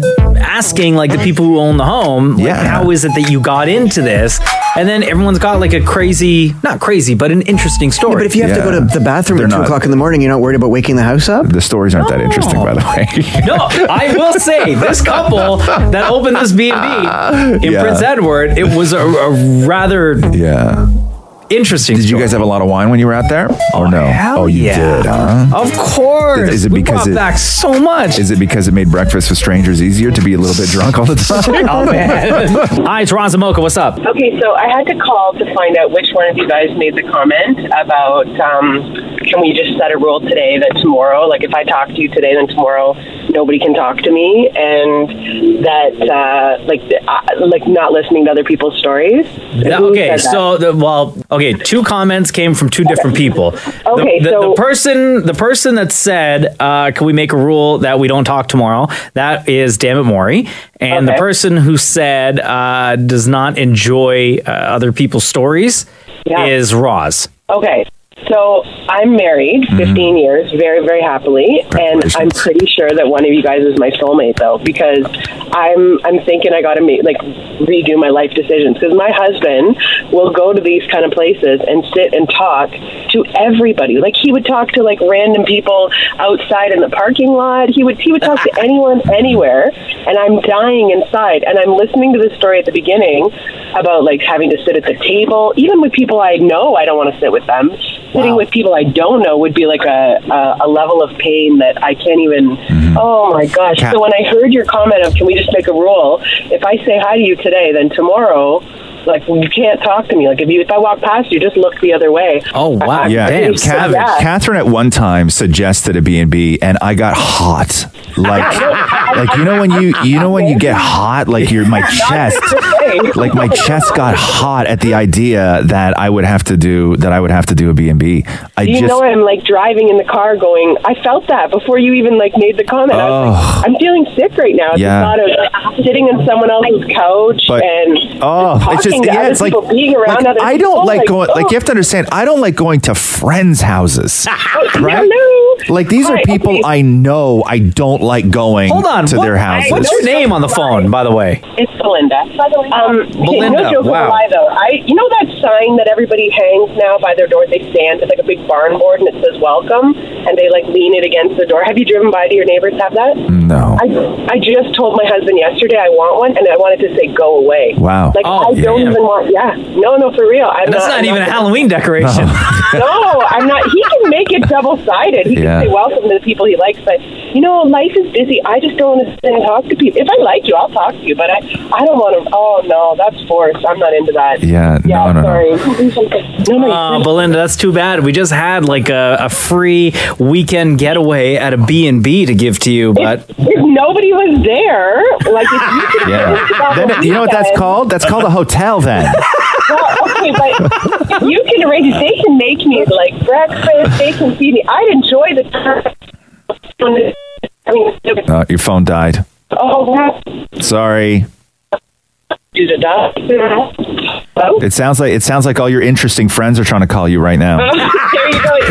asking, like, the people who own the home, like, how is it that you got into this? And then everyone's got like a not crazy, but an interesting story. Yeah, but if you have to go to the bathroom at 2 o'clock in the morning, you're not worried about waking the house up? The stories aren't that interesting, by the way. No, I will say, this couple that opened this B&B in Prince Edward, it was a rather interesting Did you guys have a lot of wine when you were out there? Or no? Oh, you did, huh? Of course. Is it because we brought back so much. Is it because it made breakfast with strangers easier to be a little bit drunk all the time? Oh, man. Hi, it's Roz and Mocha. What's up? Okay, so I had to call to find out which one of you guys made the comment about can we just set a rule today that tomorrow, like if I talk to you today, then tomorrow nobody can talk to me, and that like not listening to other people's stories. Okay, so two comments came from two different people. Okay, the person that said, "Can we make a rule that we don't talk tomorrow?" That is Dammit Maury, and the person who said does not enjoy other people's stories is Roz. Okay. So I'm married 15 years, very, very happily, and I'm pretty sure that one of you guys is my soulmate, though, because I'm thinking I got to redo my life decisions, because my husband will go to these kind of places and sit and talk to everybody. Like, he would talk to like random people outside in the parking lot. He would talk to anyone, anywhere, and I'm dying inside. And I'm listening to this story at the beginning about like having to sit at the table, even with people I know I don't want to sit with them. Sitting with people I don't know would be like a level of pain that I can't even. Oh my gosh! So when I heard your comment of can we just make a rule? If I say hi to you today, then tomorrow, like, you can't talk to me. Like, if I walk past you, just look the other way. Oh wow! Yeah, Catherine at one time suggested a B&B, and I got hot Like you know when you get hot, like my chest got hot at the idea that I would have to do a B&B. I'm like driving in the car going, I felt that before you even like made the comment. I was like, I'm feeling sick right now. It's the thought of like, sitting on someone else's couch and talking to other people, being around other people. I don't like going. Like you have to understand, I don't like going to friends' houses. Right? Like these are people I know. I don't like going to their houses. What's your name on the phone, by the way? It's Belinda. Belinda, no joke wow. lie, though. You know that sign that everybody hangs now by their door? They stand. It's like a big barn board, and it says "Welcome," and they like lean it against the door. Have you driven by? Do your neighbors have that? No. I just told my husband yesterday I want one, and I wanted to say "Go away." Wow. Like I don't even want. Yeah. No, for real. That's not even a Halloween decoration. No, I'm not. He can make it double-sided. He can say welcome to the people he likes, but life is busy. I just don't want to sit and talk to people. If I like you, I'll talk to you, but I don't want to. Oh no, that's forced. I'm not into that. No. Sorry. No, Belinda, that's too bad. We just had like a free weekend getaway at a B&B to give to you, but if nobody was there, like if you then you know what that's called? That's called a hotel then. Well, okay, but you can arrange it. They can make me like breakfast. They can feed me. I'd enjoy the time. Your phone died. Oh, wow. Sorry. Is it done? Hello? It sounds like all your interesting friends are trying to call you right now. There you go.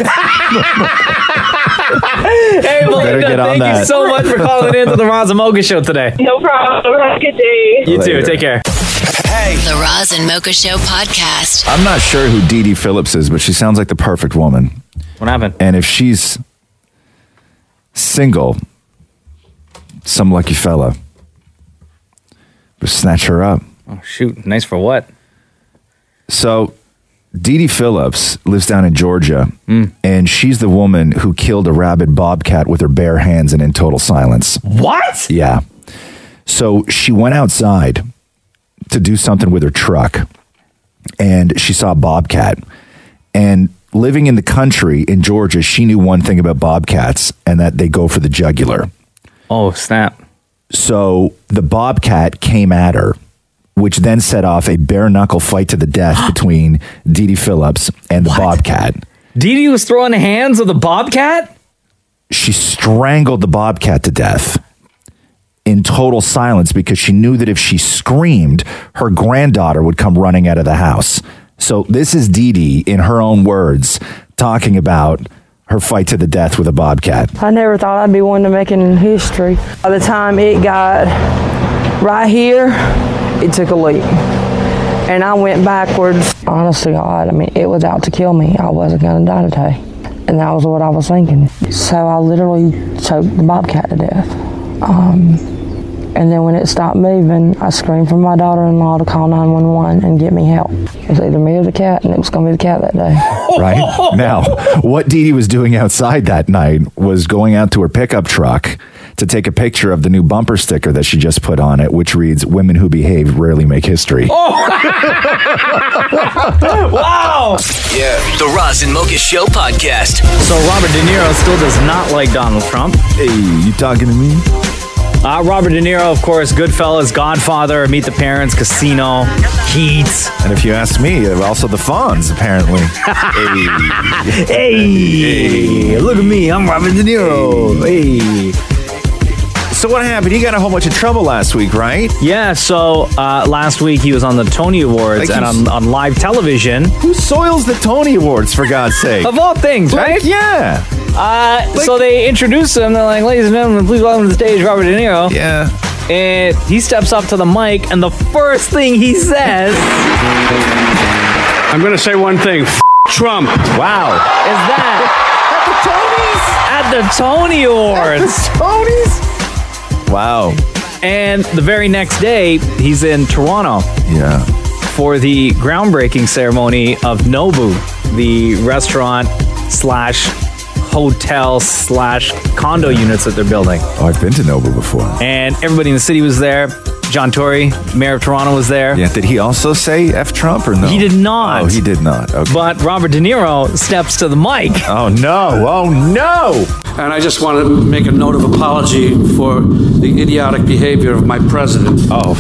Hey, Belinda, thank you so much for calling in to the Roz and Mocha Show today. No problem. Have a good day. You too. Take care. Hey. The Roz and Mocha Show podcast. I'm not sure who Dee Dee Phillips is, but she sounds like the perfect woman. What happened? And if she's single, some lucky fella would snatch her up. Oh, shoot. Nice for what? So Dee Dee Phillips lives down in Georgia, and she's the woman who killed a rabid bobcat with her bare hands and in total silence. What? Yeah. So she went outside to do something with her truck, and she saw a bobcat. And living in the country in Georgia, she knew one thing about bobcats, and that they go for the jugular. Oh, snap. So the bobcat came at her, which then set off a bare-knuckle fight to the death between Dee Dee Phillips and the bobcat. Dee Dee was throwing hands with the bobcat? She strangled the bobcat to death in total silence because she knew that if she screamed, her granddaughter would come running out of the house. So this is Dee Dee, in her own words, talking about her fight to the death with a bobcat. I never thought I'd be one to making history. By the time it got right here, it took a leap. And I went backwards. Honest to God, I mean, it was out to kill me. I wasn't going to die today. And that was what I was thinking. So I literally choked the bobcat to death. And then when it stopped moving, I screamed for my daughter-in-law to call 911 and get me help. It was either me or the cat, and it was going to be the cat that day. Right? Now, what Dee Dee was doing outside that night was going out to her pickup truck to take a picture of the new bumper sticker that she just put on it, which reads, "Women who behave rarely make history." Oh. Wow. Yeah. The Roz and Mocha Show podcast. So Robert De Niro still does not like Donald Trump. Hey, you talking to me? Robert De Niro, of course, Goodfellas, Godfather, Meet the Parents, Casino, Heat. And if you ask me, also the Fonz, apparently. Hey, look at me. I'm Robert De Niro. Hey. So what happened? He got a whole bunch of trouble last week, right? Yeah, so last week he was on the Tony Awards and on live television. Who soils the Tony Awards, for God's sake? Of all things, right? Yeah. So they introduce him. They're like, "Ladies and gentlemen, please welcome to the stage, Robert De Niro." Yeah. And he steps up to the mic, and the first thing he says, "I'm going to say one thing. Trump." Wow. Is that at the Tony Awards? At the Tonys? Wow. And the very next day, he's in Toronto. Yeah. For the groundbreaking ceremony of Nobu, the restaurant / hotel / condo units that they're building. Oh, I've been to Nobu before. And everybody in the city was there. John Tory, mayor of Toronto, was there. Yeah, did he also say F Trump or no? He did not. Oh, he did not. Okay. But Robert De Niro steps to the mic. Oh, no. Oh, no. And I just want to make a note of apology for the idiotic behavior of my president. Oh,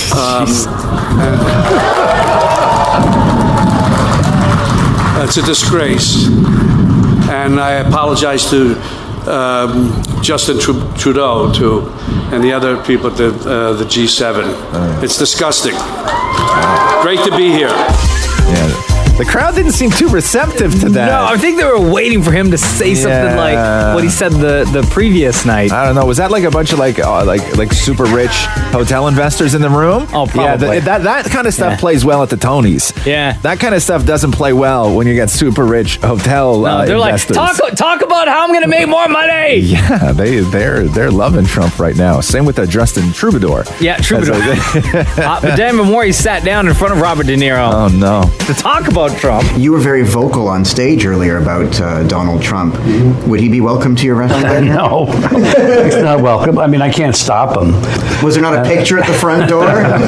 it's a disgrace. And I apologize to Justin Trudeau and the other people at the G7. It's disgusting. Great to be here. Yeah. The crowd didn't seem too receptive to that. No, I think they were waiting for him to say something like what he said the previous night. I don't know. Was that like a bunch of like super rich hotel investors in the room? Oh, probably. Yeah, that kind of stuff plays well at the Tonys. Yeah. That kind of stuff doesn't play well when you get super rich hotel they're investors. like, talk about how I'm going to make more money. Yeah, they're loving Trump right now. Same with Justin Troubadour. Yeah, Troubadour. But Dan Memori sat down in front of Robert De Niro. Oh, no. To talk about Trump. You were very vocal on stage earlier about Donald Trump. Would he be welcome to your restaurant? No, he's not welcome. I mean, I can't stop him. Was there not a picture at the front door?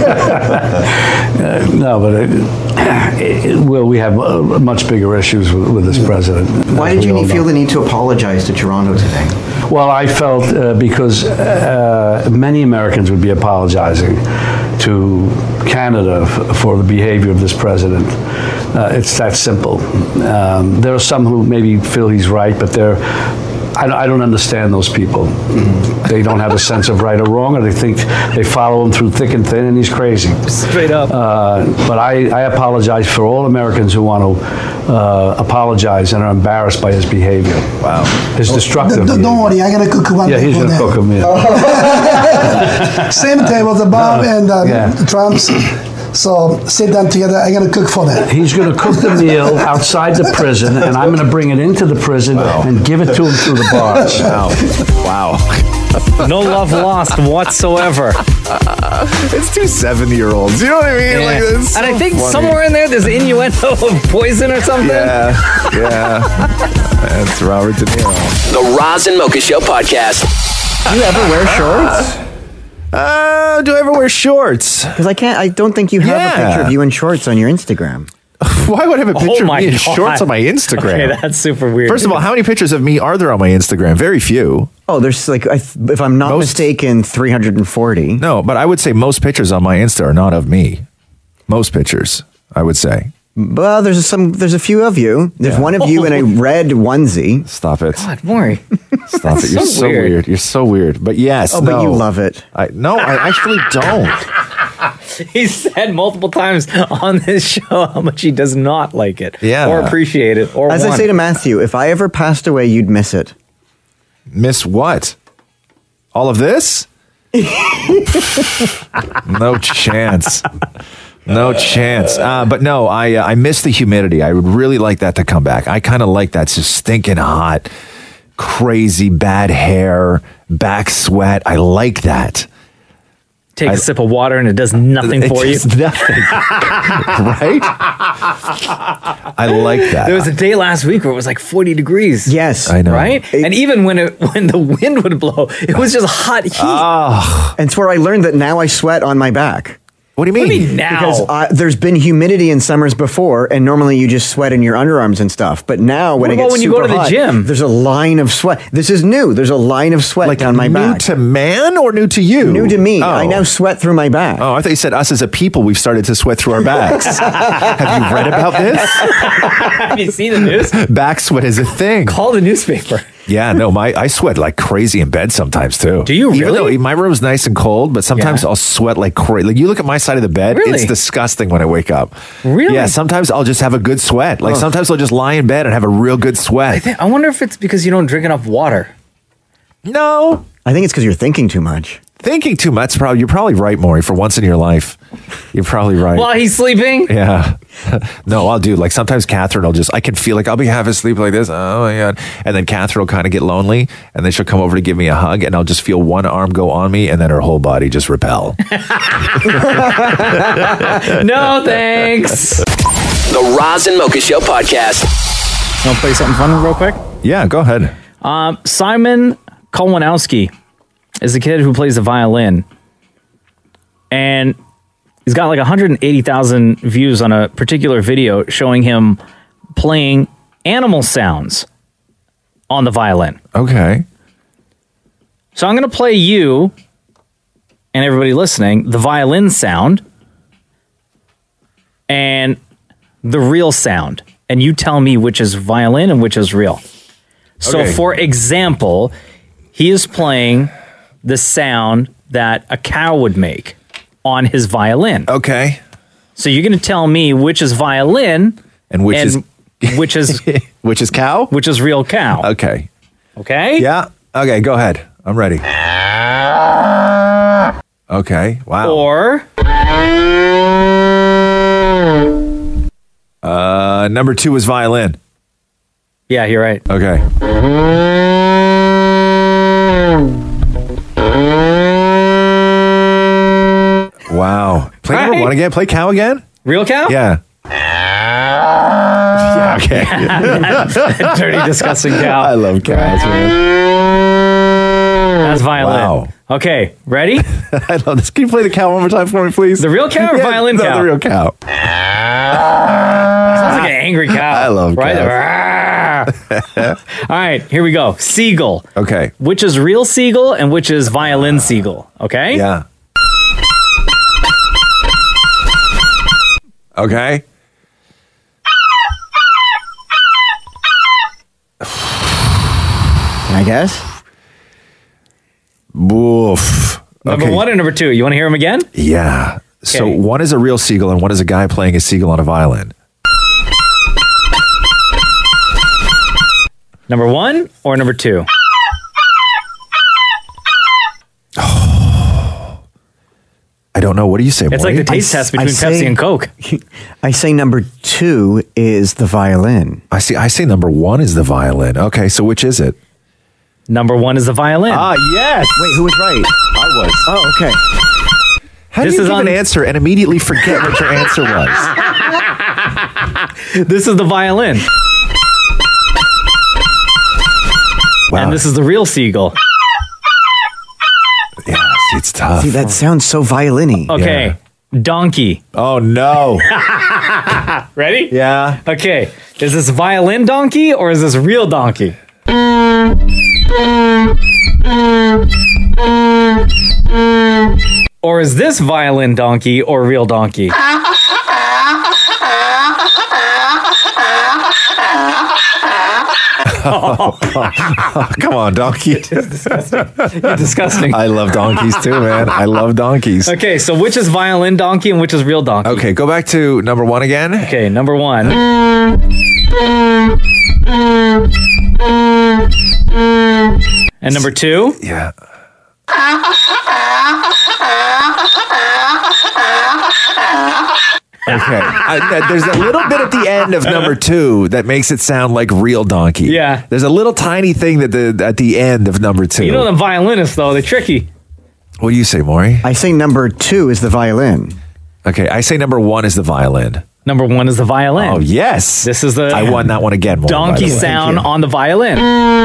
No, but we have much bigger issues with this president. Why did you feel the need to apologize to Toronto today? Well, I felt because many Americans would be apologizing to Canada for the behavior of this president. It's that simple. There are some who maybe feel he's right, but I don't understand those people. They don't have a sense of right or wrong, or they think they follow him through thick and thin, and he's crazy. Straight up. But I apologize for all Americans who want to apologize and are embarrassed by his behavior. Wow. His destructive Don't worry, I'm going to cook one. Yeah, he's going to cook a meal. Same table, the Bob and the Trumps. So sit down together. I'm going to cook for them. He's going to cook the meal outside the prison, and I'm going to bring it into the prison and give it to him through the bars. Wow. No love lost whatsoever. It's two 70-year-olds. You know what I mean? Yeah. Like, it's and I so think funny. somewhere in there, there's innuendo of poison or something. Yeah. That's Robert De Niro. The Roz and Mocha Show podcast. Do you ever wear shorts? Do I ever wear shorts? Because I don't think you have a picture of you in shorts on your Instagram. Why would I have a picture of me in shorts on my Instagram? Okay, that's super weird. First of all, how many pictures of me are there on my Instagram? Very few. Oh, there's like, if I'm not mistaken, 340. No, but I would say most pictures on my Insta are not of me. Most pictures, I would say. Well, there's a few of you. There's one of you in a red onesie. Stop it. God, Maury. Stop it. You're so weird. You're so weird. But yes. But you love it. No, I actually don't. He said multiple times on this show how much he does not like it. Yeah. Or appreciate it. Or As I say to Matthew, if I ever passed away, you'd miss it. Miss what? All of this? No chance. No chance. But no, I miss the humidity. I would really like that to come back. I kind of like that just stinking hot, crazy bad hair, back sweat. I like that. Take a sip of water and it does nothing for you. Nothing. Right? I like that. There was a day last week where it was like 40 degrees. Yes. I know. Right? And even when the wind would blow, it was just hot heat. And it's where I learned that now I sweat on my back. What do you mean? What do you mean now? Because there's been humidity in summers before, and normally you just sweat in your underarms and stuff. But now when it gets when you super go to the hot, gym? there's a line of sweat. This is new. There's a line of sweat down my back. New to man or new to you? New to me. Oh. I now sweat through my back. Oh, I thought you said us as a people, we've started to sweat through our backs. Have you read about this? Have you seen the news? Back sweat is a thing. Call the newspaper. Yeah, no, I sweat like crazy in bed sometimes too. Do you really? Even though my room's nice and cold, but sometimes I'll sweat like crazy. Like you look at my side of the bed, Really? it's disgusting when I wake up. Really? Yeah, sometimes I'll just have a good sweat. Like sometimes I'll just lie in bed and have a real good sweat. I wonder if it's because you don't drink enough water. No. I think it's because you're thinking too much. Thinking too much, you're probably right, Maury, for once in your life. You're probably right. While he's sleeping? Yeah. No, I'll do. Like sometimes Catherine will I can feel like I'll be half asleep like this. Oh my God. And then Catherine will kind of get lonely and then she'll come over to give me a hug and I'll just feel one arm go on me and then her whole body just repel. No, thanks. The Roz and Mocha Show podcast. Want to play something fun real quick? Yeah, go ahead. Simon Kolwanowski is the kid who plays the violin. And he's got like 180,000 views on a particular video showing him playing animal sounds on the violin. Okay. So I'm going to play you and everybody listening the violin sound and the real sound. And you tell me which is violin and which is real. So, Okay. for example, he is playing the sound that a cow would make on his violin. Okay. So you're going to tell me which is violin and which is which is which is cow, which is real cow. Okay. Okay. Yeah. Okay. Go ahead. I'm ready. Okay. Wow. Or number 2 is violin. Yeah, you're right. Okay. Wow. Play number 1 again. Play cow again. Real cow? Yeah. Yeah. Okay. That dirty, disgusting cow. I love cows, man. That's violin. Wow. Okay, ready? I love this. Can you play the cow one more time for me, please? The real cow or violin no, cow? the real cow. Sounds like an angry cow. I love right? cows. All right, here we go. Seagull. Okay. Which is real seagull and which is violin seagull? Okay? Yeah. Okay. Can I guess? Woof. Number 1 or number 2? You want to hear them again? Yeah. So Okay. one is a real seagull and one is a guy playing a seagull on a violin. Number 1 or number 2? I don't know. What do you say, It's like the taste test between Pepsi and Coke. I say number 2 is the violin. I say number 1 is the violin. Okay, so which is it? Number 1 is the violin. Ah, yes. Wait, who was right? I was. Oh, okay. How do you give an answer and immediately forget what your answer was? This is the violin. Wow. And this is the real seagull. Yeah, see, it's tough. See, that sounds so violin-y. Okay. Donkey. Oh, no. Ready? Yeah. Okay. Is this violin donkey or is this real donkey? Or is this violin donkey or real donkey? Come on, donkey. You're disgusting. You're disgusting. I love donkeys too, man. I love donkeys. Okay, so which is violin donkey and which is real donkey? Okay, go back to number 1 again. Okay, number 1. And number 2? Yeah. Okay. There's a little bit at the end of number 2 that makes it sound like real donkey. Yeah. There's a little tiny thing that at the end of number 2. You know the violinists, though, they're tricky. What do you say, Maury? I say number 2 is the violin. Okay, I say number 1 is the violin. Number 1 is the violin. Oh, yes. This is the I won that one again, Maury, donkey by the way. sound on the violin.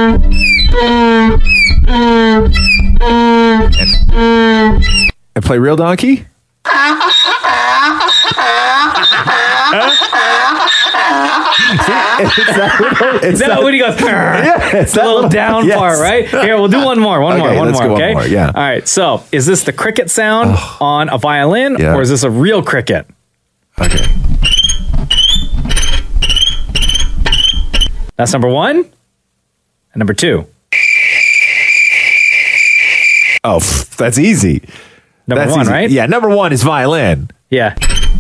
And play real donkey? Is that when he goes? Yeah, it's a little down yes. part, right? Here, we'll do one more. One more. Let's go Okay. one more, yeah. All right. So, is this the cricket sound on a violin, Yeah. or is this a real cricket? Okay. That's number 1, and number 2. Oh, that's easy. Number That's 1, easy. right? Yeah, number 1 is violin. Yeah.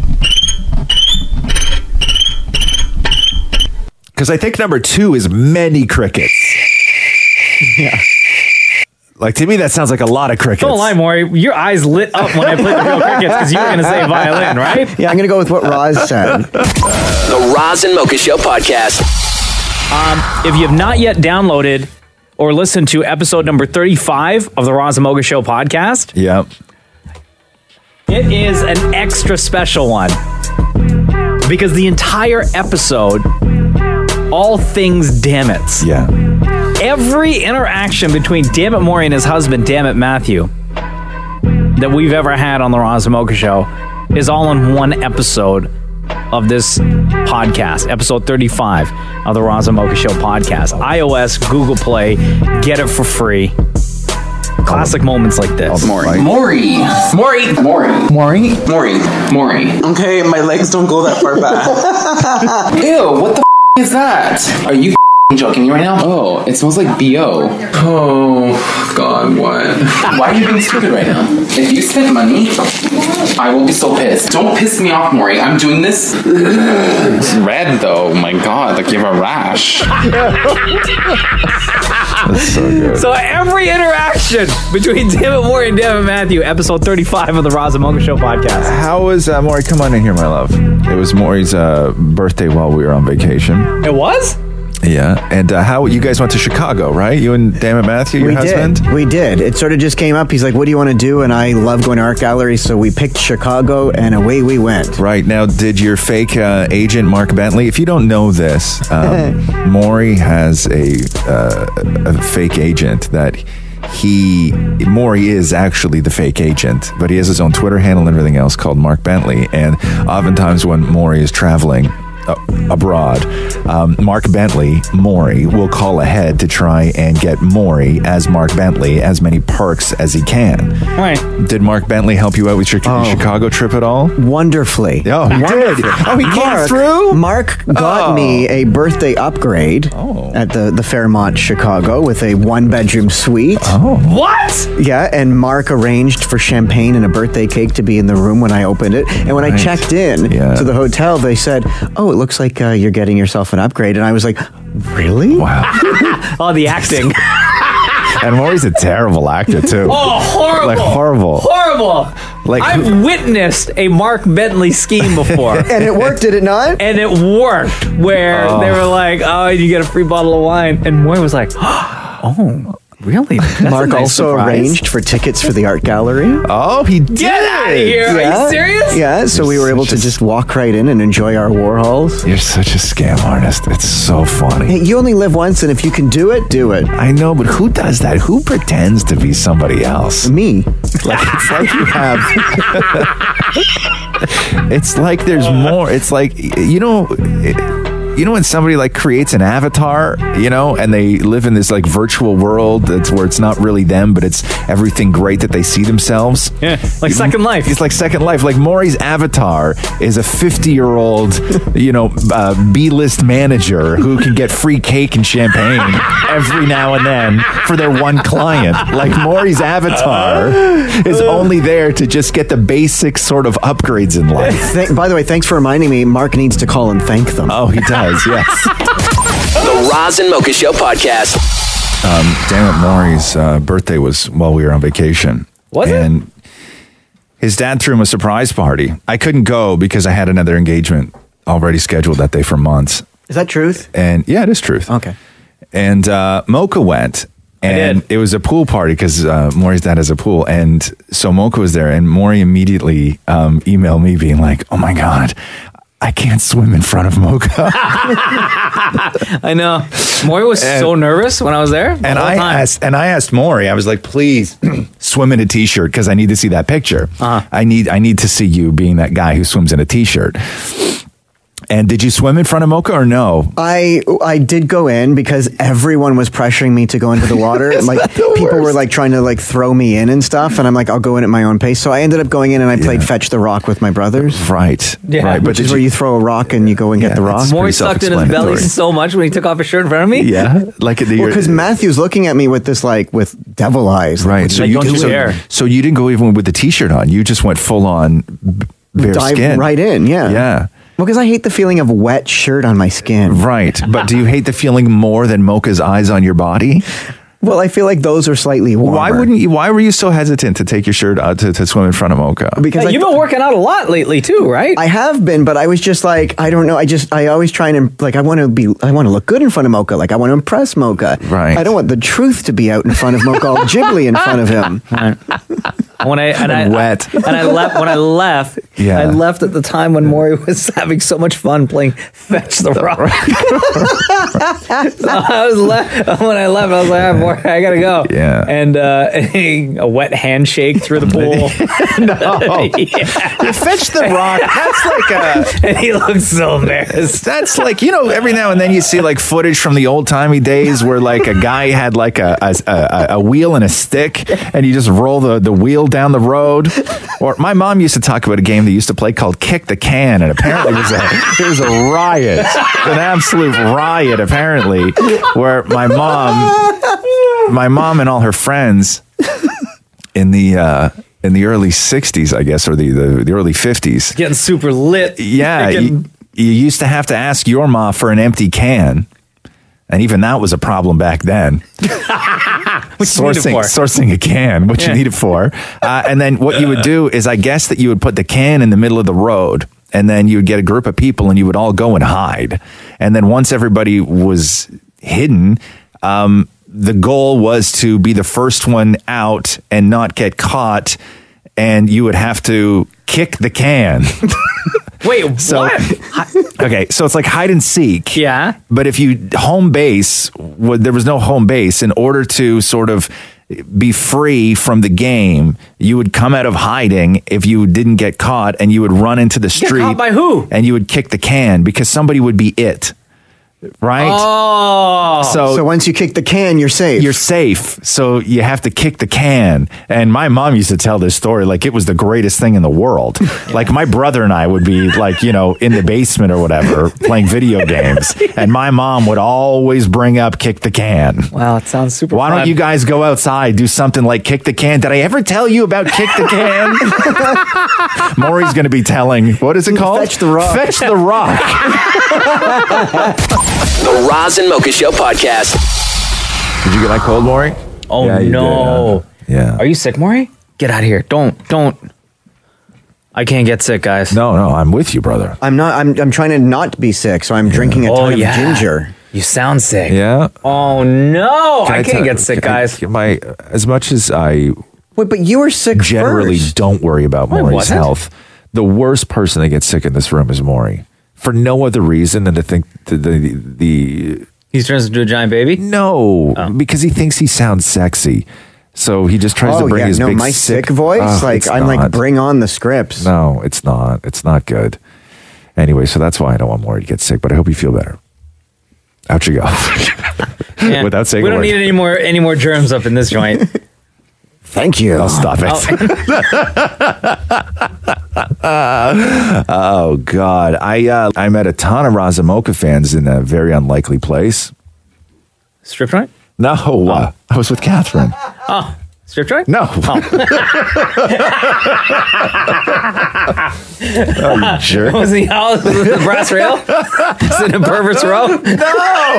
Because I think number 2 is many crickets. Yeah. Like, to me, that sounds like a lot of crickets. Don't lie, Maury. Your eyes lit up when I played the real crickets because you were going to say violin, right? Yeah, I'm going to go with what Roz said. The Roz and Mocha Show podcast. If you have not yet downloaded or listened to episode number 35 of the Roz and Mocha Show podcast, Yep. it is an extra special one because the entire episode, all things Dammits. Yeah. Every interaction between Dammit Maury and his husband, Dammit Matthew, that we've ever had on the Roz and Mocha Show is all in one episode of this podcast, episode 35 of the Roz and Mocha Show podcast. iOS, Google Play, get it for free. Classic moments like this. Maury. Okay, my legs don't go that far back. Ew, what the is that? Are you joking me right now? Oh, it smells like B.O. Oh, God, what? Why are you being stupid right now? If you spent money, I will be so pissed. Don't piss me off, Maury. I'm doing this. It's red, though. My God, like you have a rash. That's so good. So every interaction between Tim and Maury and Tim and Matthew, episode 35 of the Roz and Mocha Show podcast. How was Maury? Come on in here, my love. It was Maury's birthday while we were on vacation. It was? Yeah, and how you guys went to Chicago, right? You and Damn It Matthew, your husband? We did. It sort of just came up. He's like, what do you want to do? And I love going to art galleries, so we picked Chicago, and away we went. Right. Now, did your fake agent, Mark Bentley, if you don't know this, Maury has a fake agent that Maury is actually the fake agent, but he has his own Twitter handle and everything else called Mark Bentley, and oftentimes when Maury is traveling abroad, Mark Bentley, Maury, will call ahead to try and get Maury as Mark Bentley as many perks as he can. Right. Did Mark Bentley help you out with your Chicago trip at all? Wonderfully. Oh, he did. Oh, he came through? Mark got me a birthday upgrade at the Fairmont Chicago with a 1-bedroom suite. Oh. What? Yeah, and Mark arranged for champagne and a birthday cake to be in the room when I opened it. And when I checked in to the hotel, they said, oh, it looks like you're getting yourself an upgrade. And I was like, really? Wow. Oh, the acting. And Maury's a terrible actor, too. Oh, horrible. Like, horrible. Horrible. Like, I've witnessed a Mark Bentley scheme before. And it worked, did it not? And it worked, where they were like, oh, you get a free bottle of wine. And Maury was like, oh, really? That's Mark a nice also surprise. arranged for tickets for the art gallery. Oh, he did. Get out of here. Are you serious? Yeah, so we were able to just walk right in and enjoy our Warhols. You're such a scam artist. It's so funny. Hey, you only live once, and if you can do it, do it. I know, but who does that? Who pretends to be somebody else? Me. Like, it's like you have... It's like there's more. It's like, you know when somebody like creates an avatar, and they live in this like virtual world that's where it's not really them, but it's everything great that they see themselves. Yeah, like Second Life. It's like Second Life. Like Maury's avatar is a 50-year-old, B-list manager who can get free cake and champagne every now and then for their one client. Like Maury's avatar is only there to just get the basic sort of upgrades in life. By the way, thanks for reminding me. Mark needs to call and thank them. Oh, he does. Yes. The Roz and Mocha Show podcast. Damn it, Maury's birthday was while we were on vacation. Was it? And his dad threw him a surprise party. I couldn't go because I had another engagement already scheduled that day for months. Is that truth? And yeah, it is truth. Okay. And Mocha went. And it was a pool party because Maury's dad has a pool. And so Mocha was there. And Maury immediately emailed me being like, oh my God, I can't swim in front of Mocha. I know. Maury was so nervous when I was there. And I asked Maury, I was like, please swim in a t-shirt because I need to see that picture. I need to see you being that guy who swims in a t-shirt. And did you swim in front of Mocha or no? I did go in because everyone was pressuring me to go into the water. Like people were like trying to like throw me in and stuff, and I'm like, I'll go in at my own pace. So I ended up going in and I played Fetch the Rock with my brothers. Right. Yeah. Right. Which is where you throw a rock and you go and get the rock. Maury sucked in his belly so much when he took off his shirt in front of me. Yeah. Like because Matthew's looking at me with this like with devil eyes. Right. So you didn't go even with the t-shirt on. You just went full on bare skin. Right in. Yeah. Yeah. Well, because I hate the feeling of wet shirt on my skin. Right. But do you hate the feeling more than Mocha's eyes on your body? Well, I feel like those are slightly warmer. Why were you so hesitant to take your shirt out to swim in front of Mocha? Because you've been working out a lot lately too, right? I have been, but I was just like, I don't know. I always try and like, I want to look good in front of Mocha. Like I want to impress Mocha. Right. I don't want the truth to be out in front of Mocha all Ghibli in front of him. When I wet. And I left when I left. Yeah. I left at the time when Maury was having so much fun playing Fetch the Rock. So when I left, I was like, Maury, I gotta go. Yeah. And a wet handshake through the pool. No. You Fetch the Rock. That's like and he looks so embarrassed. That's like, every now and then you see like footage from the old timey days where like a guy had like a wheel and a stick, and you just roll the wheel down the road. Or my mom used to talk about a game they used to play called Kick the Can, and apparently it was a riot, an absolute riot apparently, where my mom and all her friends in the early 60s, I guess, or the early 50s. Getting super lit. Yeah. You used to have to ask your ma for an empty can. And even that was a problem back then. Sourcing a can, what you need it for. And then what you would do is, I guess that you would put the can in the middle of the road, and then you would get a group of people and you would all go and hide. And then once everybody was hidden, the goal was to be the first one out and not get caught. And you would have to kick the can. Wait, what? Okay, so it's like hide and seek. Yeah. But if you home base, there was no home base. In order to sort of be free from the game, you would come out of hiding if you didn't get caught, and you would run into the street. Get caught by who? And you would kick the can because somebody would be it. Right? Oh. So once you kick the can, you're safe. You're safe. So you have to kick the can. And my mom used to tell this story like it was the greatest thing in the world. Like my brother and I would be like, in the basement or whatever, playing video games. And my mom would always bring up kick the can. Wow, it sounds super Why fun. don't you guys go outside, do something like kick the can? Did I ever tell you about kick the can? Maury's going to be telling, what is it called? Fetch the Rock. Fetch the Rock. The Roz and Mocha Show podcast. Did you get that cold, Maury? Oh, Yeah, you no. did, yeah. Are you sick, Maury? Get out of here. Don't. I can't get sick, guys. No, I'm with you, brother. I'm not. I'm trying to not be sick, so I'm drinking a ton of ginger. You sound sick. Yeah. Oh, no. I can't get sick, guys. As much as I Wait, but you were sick generally first. don't worry about I Maury's wasn't. health, the worst person that gets sick in this room is Maury. For no other reason than to think the He turns into a giant baby? No, because he thinks he sounds sexy. So he just tries to bring his big my sick voice. I'm like, bring on the scripts. No, it's not. It's not good. Anyway, so that's why I don't want Maury to get sick, but I hope you feel better. Out you go. Yeah. Without saying we a don't word. need any more germs up in this joint. Thank you. I'll stop it. Oh God, I met a ton of Razamoka fans in a very unlikely place. Strip joint? No, I was with Catherine. Oh, strip joint? No. Oh, you jerk. Was he out with the brass rail? Is it a pervert's row? No.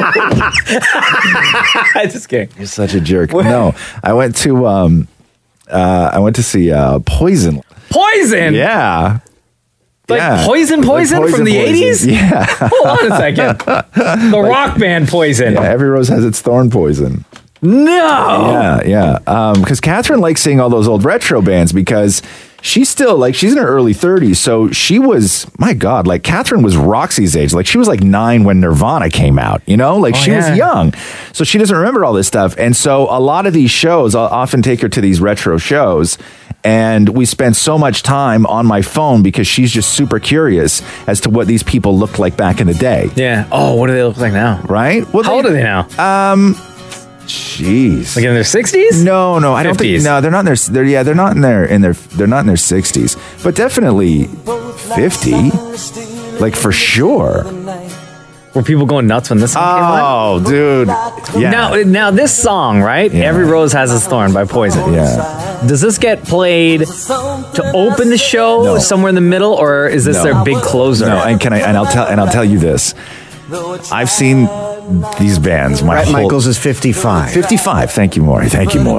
I'm just kidding. You're such a jerk. No, I went to see Poison. Poison? Yeah. Like Poison from the 80s? Yeah. Hold on a second. The rock band Poison. Yeah, every rose has its thorn, Poison. No. Yeah. Because Catherine likes seeing all those old retro bands because she's still she's in her early 30s. So she was, my God, Catherine was Roxy's age. She was 9 when Nirvana came out, she was young. So she doesn't remember all this stuff. And so a lot of these shows, I'll often take her to these retro shows. And we spend so much time on my phone because she's just super curious as to what these people looked like back in the day. Yeah. Oh, what do they look like now? Right? Well, how old are they now? Jeez. In their 60s? No, I don't think. No, they're not in their. They're not in their 60s, but definitely 50. For sure. Were people going nuts when this song came on? Oh, dude. Yeah. Now this song, right? Yeah. Every Rose Has Its Thorn by Poison. Yeah. Does this get played to open the show somewhere in the middle, or is this their big closer? No, and I'll tell you this. I've seen these bands. Bret Michaels is 55. 55. Thank you, Maury. Thank you.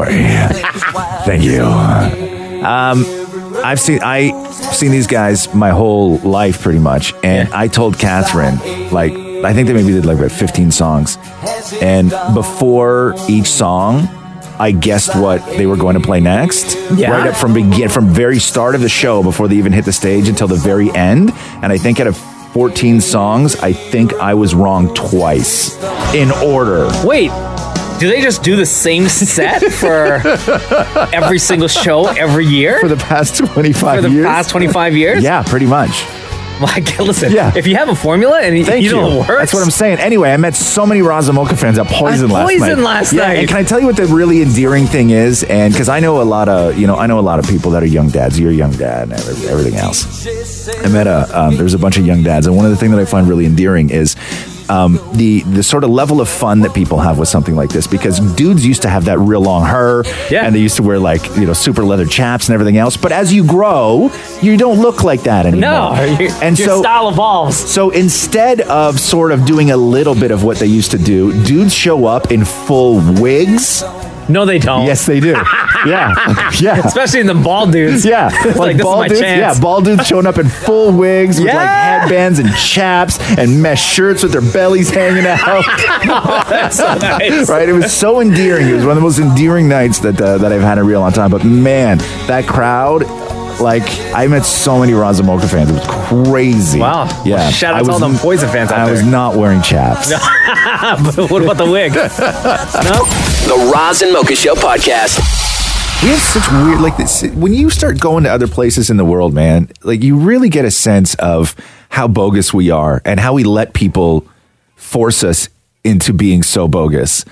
I've seen these guys my whole life pretty much, and I told Catherine I think they maybe did about 15 songs, and before each song I guessed what they were going to play next. Yeah. Right up from very start of the show before they even hit the stage until the very end. And I think out of 14 songs, I think I was wrong twice in order. Wait. Do they just do the same set for every single show every year? For the past 25 years? For the past 25 years? Yeah, pretty much. Listen, if you have a formula and you know it works. That's what I'm saying. Anyway, I met so many Roz and Mocha fans at Poison last night. night. And can I tell you what the really endearing thing is? And because I know a lot of people that are young dads. You're a young dad and everything else. I met there's a bunch of young dads, and one of the things that I find really endearing is the sort of level of fun that people have with something like this, because dudes used to have that real long hair, and they used to wear super leather chaps and everything else. But as you grow, you don't look like that anymore. No, your style evolves. So instead of sort of doing a little bit of what they used to do, dudes show up in full wigs. No, they don't. Yes, they do. Yeah. Especially in the bald dudes. Yeah. Like this bald is my dudes, chance. Yeah, bald dudes showing up in full wigs with headbands and chaps and mesh shirts with their bellies hanging out. Oh, that's so nice. Right? It was so endearing. It was one of the most endearing nights that I've had in a real long time. But man, that crowd... I met so many Roz and Mocha fans. It was crazy. Wow. Yeah. Well, shout out to all them Poison fans out there. I was not wearing chaps. But what about the wig? No? The Roz and Mocha Show podcast. We have such weird, when you start going to other places in the world, man, you really get a sense of how bogus we are and how we let people force us into being so bogus.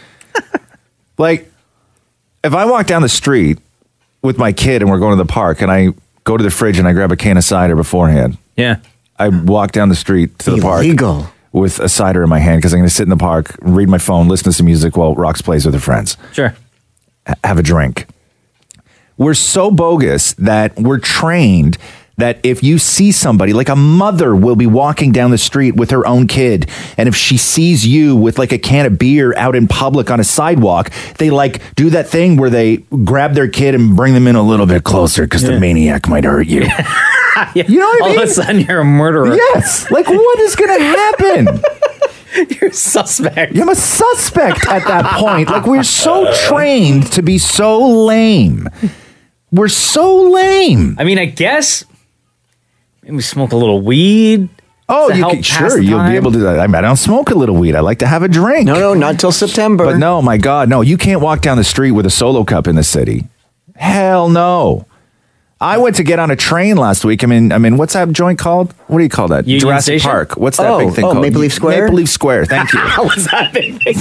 If I walk down the street with my kid and we're going to the park and I go to the fridge and I grab a can of cider beforehand. Yeah. I walk down the street to the park with a cider in my hand because I'm going to sit in the park, read my phone, listen to some music while Rox plays with her friends. Sure. Have a drink. We're so bogus that we're trained that if you see somebody, like a mother will be walking down the street with her own kid, and if she sees you with a can of beer out in public on a sidewalk, they do that thing where they grab their kid and bring them in a little bit closer because the maniac might hurt you. You know what I mean? All of a sudden you're a murderer. Yes. What is going to happen? You're a suspect. I'm a suspect at that point. We're so trained to be so lame. We're so lame. I mean, I guess... Maybe smoke a little weed. Oh, you'll be able to do that. I don't smoke a little weed. I like to have a drink. No, not till September. But no, my God, no. You can't walk down the street with a Solo Cup in the city. Hell no. I went to get on a train last week. I mean, what's that joint called? What do you call that? Union Jurassic Station? Park. What's that big thing called? Maple Leaf Square? Maple Leaf Square. Thank you. What's that big thing?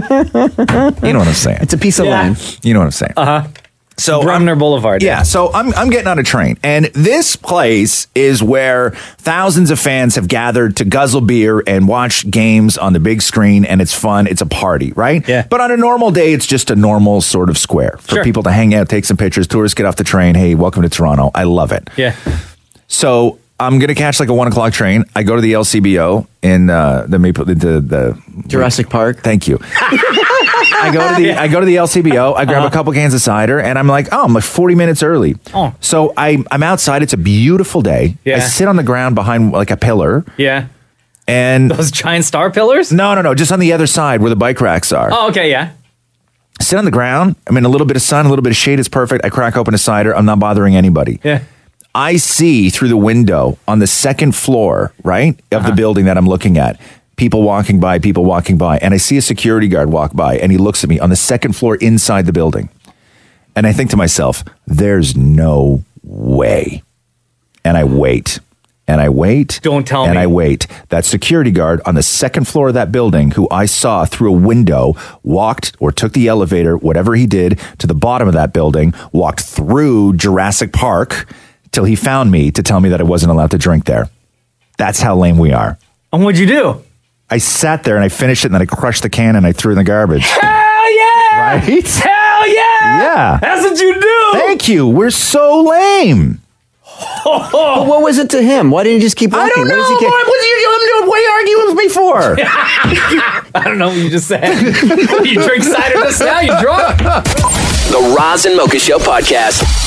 You know what I'm saying. It's a piece of land. You know what I'm saying. Uh-huh. So Brumner Boulevard. Yeah, so I'm getting on a train, and this place is where thousands of fans have gathered to guzzle beer and watch games on the big screen, and it's fun. It's a party, right? Yeah. But on a normal day, it's just a normal sort of square for people to hang out, take some pictures. Tourists get off the train. Hey, welcome to Toronto. I love it. Yeah. So I'm going to catch a 1:00 train. I go to the LCBO in the Jurassic Park. Thank you. I go to the LCBO. I grab a couple cans of cider, and I'm I'm 40 minutes early. Oh. So I'm outside. It's a beautiful day. Yeah. I sit on the ground behind a pillar. Yeah. And those giant star pillars? No. Just on the other side where the bike racks are. Oh, okay, yeah. Sit on the ground. I'm in a little bit of sun, a little bit of shade. It's perfect. I crack open a cider. I'm not bothering anybody. Yeah. I see through the window on the second floor, right, of the building that I'm looking at, people walking by, and I see a security guard walk by, and he looks at me on the second floor inside the building. And I think to myself, there's no way. And I wait. And I wait. Don't tell me. And I wait. That security guard on the second floor of that building, who I saw through a window, walked or took the elevator, whatever he did, to the bottom of that building, walked through Jurassic Park till he found me to tell me that I wasn't allowed to drink there. That's how lame we are. And what'd you do? I sat there and I finished it, and then I crushed the can and I threw it in the garbage. Hell yeah! Right? Hell yeah! Yeah. That's what you do! Thank you. We're so lame. But what was it to him? Why didn't he just keep walking? I don't know. What are you arguing with me for? I don't know what you just said. You drink cider just now? You drunk? The Roz and Mocha Show podcast.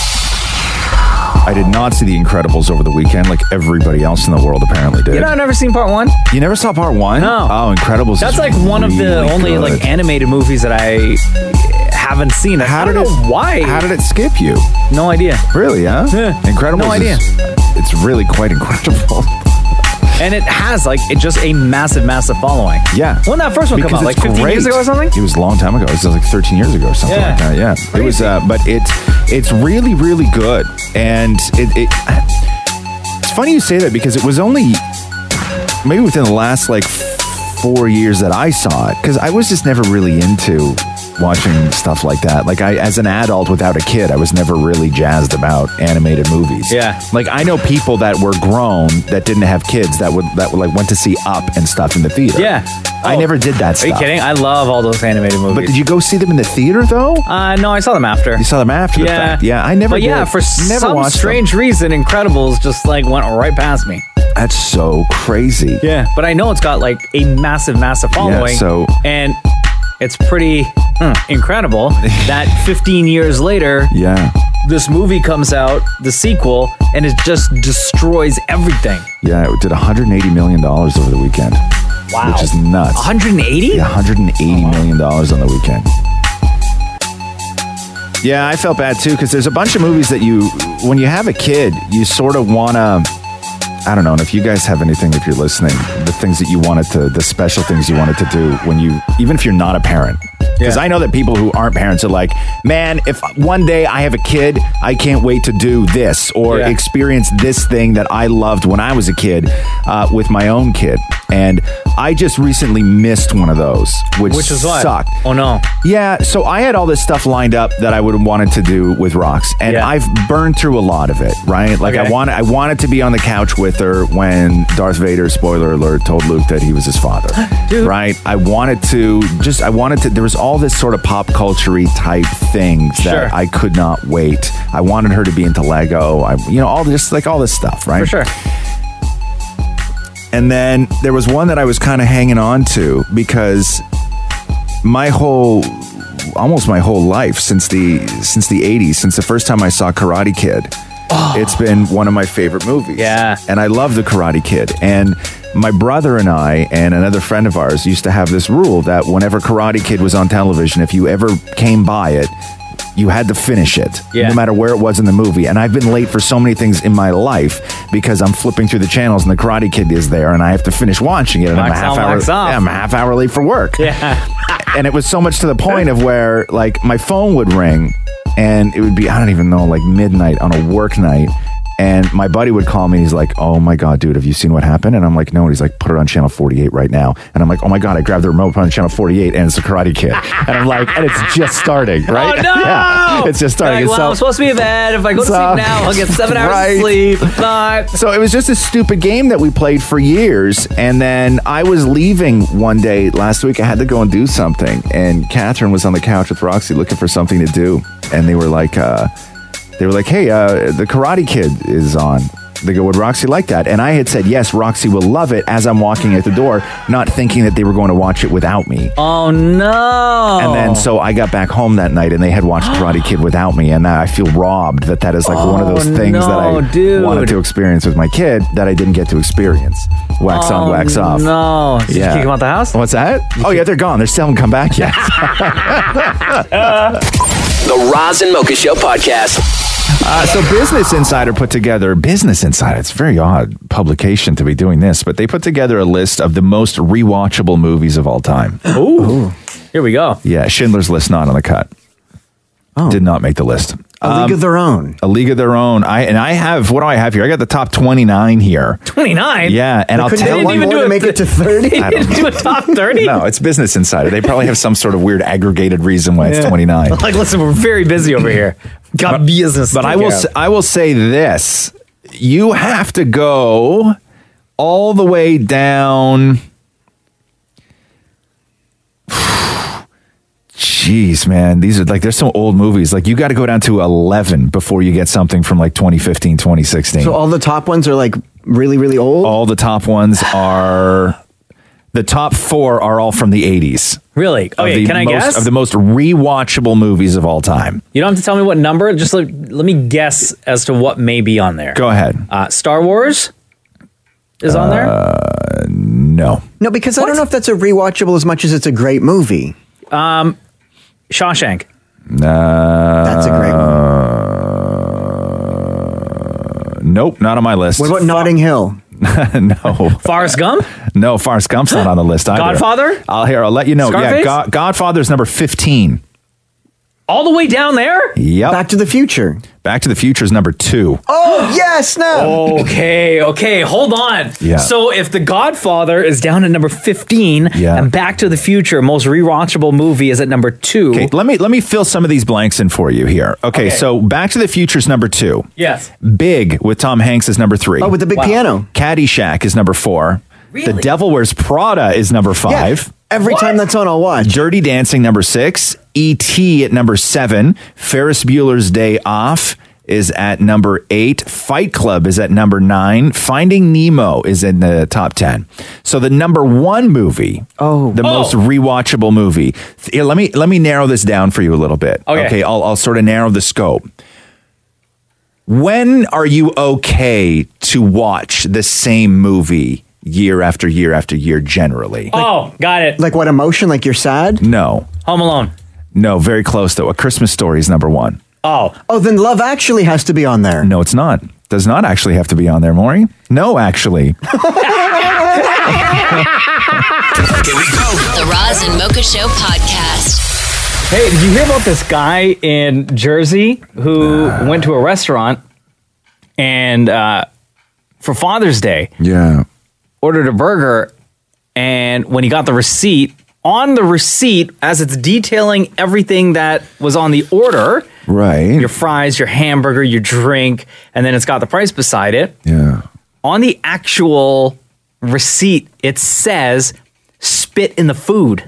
I did not see The Incredibles over the weekend like everybody else in the world apparently did. You know, I've never seen part one. You never saw part one? No. Oh, Incredibles. That's is one of the really only good. animated movies that I haven't seen it. How I don't did know why. How did it skip you? No idea. Really, huh? Yeah. Incredibles. No idea. It's really quite incredible. And it has just a massive, massive following. Yeah. When that first one came out, like 15 years ago or something? It was a long time ago. It was like 13 years ago or something like that. Yeah. It was, but it's really, really good. And it's funny you say that because it was only maybe within the last 4 years that I saw it, because I was just never really into watching stuff like that. As an adult without a kid, I was never really jazzed about animated movies. Yeah. I know people that were grown that didn't have kids that went to see Up and stuff in the theater. Yeah. I never did that stuff. Are you kidding? I love all those animated movies. But did you go see them in the theater though? No, I saw them after. You saw them after the fact? Yeah, I never But did. for Never some watched strange reason, Incredibles just went right past me. That's so crazy. Yeah. But I know it's got a massive, massive following. And it's pretty incredible that 15 years later, this movie comes out, the sequel, and it just destroys everything. Yeah, it did $180 million over the weekend. Wow. Which is nuts. 180? Yeah, $180 million on the weekend. Yeah, I felt bad too, because there's a bunch of movies that when you have a kid, you sort of want to, I don't know, and if you guys have anything, if you're listening, the things that you wanted to, the special things you wanted to do even if you're not a parent. Because I know that people who aren't parents are like, man, if one day I have a kid, I can't wait to do this or experience this thing that I loved when I was a kid with my own kid. And I just recently missed one of those, which is what? sucked. Oh, no. Yeah, so I had all this stuff lined up that I would have wanted to do with Rox, and I've burned through a lot of it, right? I wanted to be on the couch with her when Darth Vader, spoiler alert, told Luke that he was his father. Dude. Right? I wanted to, there was all this sort of pop culture-y type things that I could not wait. I wanted her to be into Lego, all this stuff, right? For sure. And then there was one that I was kind of hanging on to because almost my whole life since the 80s, since the first time I saw Karate Kid, it's been one of my favorite movies. Yeah. And I love the Karate Kid. And my brother and I and another friend of ours used to have this rule that whenever Karate Kid was on television, if you ever came by it, you had to finish it, no matter where it was in the movie. And I've been late for so many things in my life because I'm flipping through the channels and the Karate Kid is there and I have to finish watching it. And I'm a half hour late for work. Yeah. And it was so much to the point of where my phone would ring and it would be, I don't even know, midnight on a work night. And my buddy would call me. He's like, oh my God, dude, have you seen what happened? And I'm like, no. And he's like, put it on channel 48 right now. And I'm like, oh my God, I grabbed the remote, put it on channel 48 and it's the Karate Kid. And I'm like, and it's just starting, right? Oh no! Yeah, it's just starting. I'm supposed to be in bed. If I go to sleep now, I'll get 7 hours of sleep. Bye. So it was just a stupid game that we played for years. And then I was leaving one day last week. I had to go and do something. And Catherine was on the couch with Roxy looking for something to do. And they were like, hey, the Karate Kid is on. They go, would Roxy like that? And I had said, yes, Roxy will love it as I'm walking at the door, not thinking that they were going to watch it without me. Oh, no. And then so I got back home that night and they had watched Karate Kid without me. And I feel robbed that is one of those things that I wanted to experience with my kid that I didn't get to experience. Wax on, wax off. No. Did you kick him out the house? What's that? Yeah, they're gone. They still haven't come back yet. The Roz and Mocha Show podcast. So Business Insider put together, it's a very odd publication to be doing this, but they put together a list of the most rewatchable movies of all time. Ooh. Here we go. Yeah, Schindler's List not on the cut. Did not make the list. A League of Their Own. A League of Their Own. I have, what do I have here? I got the top 29 here. 29? Yeah, and I'll tell you. They didn't even make it to 30? They didn't do a top 30? No, it's Business Insider. They probably have some sort of weird aggregated reason why it's 29. Listen, we're very busy over here. Got business. But I will say this. You have to go all the way down. Jeez, man. These are there's some old movies. You got to go down to 11 before you get something from 2015, 2016. So all the top ones are really, really old? All the top ones are, the top 4 are all from the 80s. Really? Okay, can I guess? Of the most rewatchable movies of all time. You don't have to tell me what number. Just let me guess as to what may be on there. Go ahead. Star Wars is on there? No. No, because I don't know if that's a rewatchable as much as it's a great movie. Shawshank. That's a great one. Nope, not on my list. What about Notting Hill? No. Forrest Gump? No, Forrest Gump's not on the list either. Godfather? I'll let you know. Scarface? Yeah, Godfather's number 15. All the way down there? Yep. Back to the Future. Back to the Future is number 2. Oh, yes, no. Okay, hold on. Yeah. So if The Godfather is down at number 15 Yeah. and Back to the Future, most rewatchable movie, is at number 2. Okay, let me fill some of these blanks in for you here. Okay, so Back to the Future is number 2. Yes. Big with Tom Hanks is number 3. Oh, with the big piano. Caddyshack is number 4. Really? The Devil Wears Prada is number 5. Yeah. Every time that's on, I'll watch. Dirty Dancing, number 6. E.T. at number 7. Ferris Bueller's Day Off is at number 8. Fight Club is at number 9. Finding Nemo is in the top 10. So the number 1 movie, the most rewatchable movie. Here, let me narrow this down for you a little bit. Okay, I'll sort of narrow the scope. When are you okay to watch the same movie year after year after year generally? Got it. Like what emotion? Like you're sad? No. Home Alone. No, very close though. A Christmas Story is number 1. Oh, then Love Actually has to be on there. No, it's not. Does not actually have to be on there, Maury. No, actually. Here we go. The Roz and Mocha Show podcast. Hey, did you hear about this guy in Jersey who went to a restaurant and for Father's Day ordered a burger, and when he got the receipt, on the receipt, as it's detailing everything that was on the order, right, your fries, your hamburger, your drink, and then it's got the price beside it. Yeah. On the actual receipt, it says spit in the food.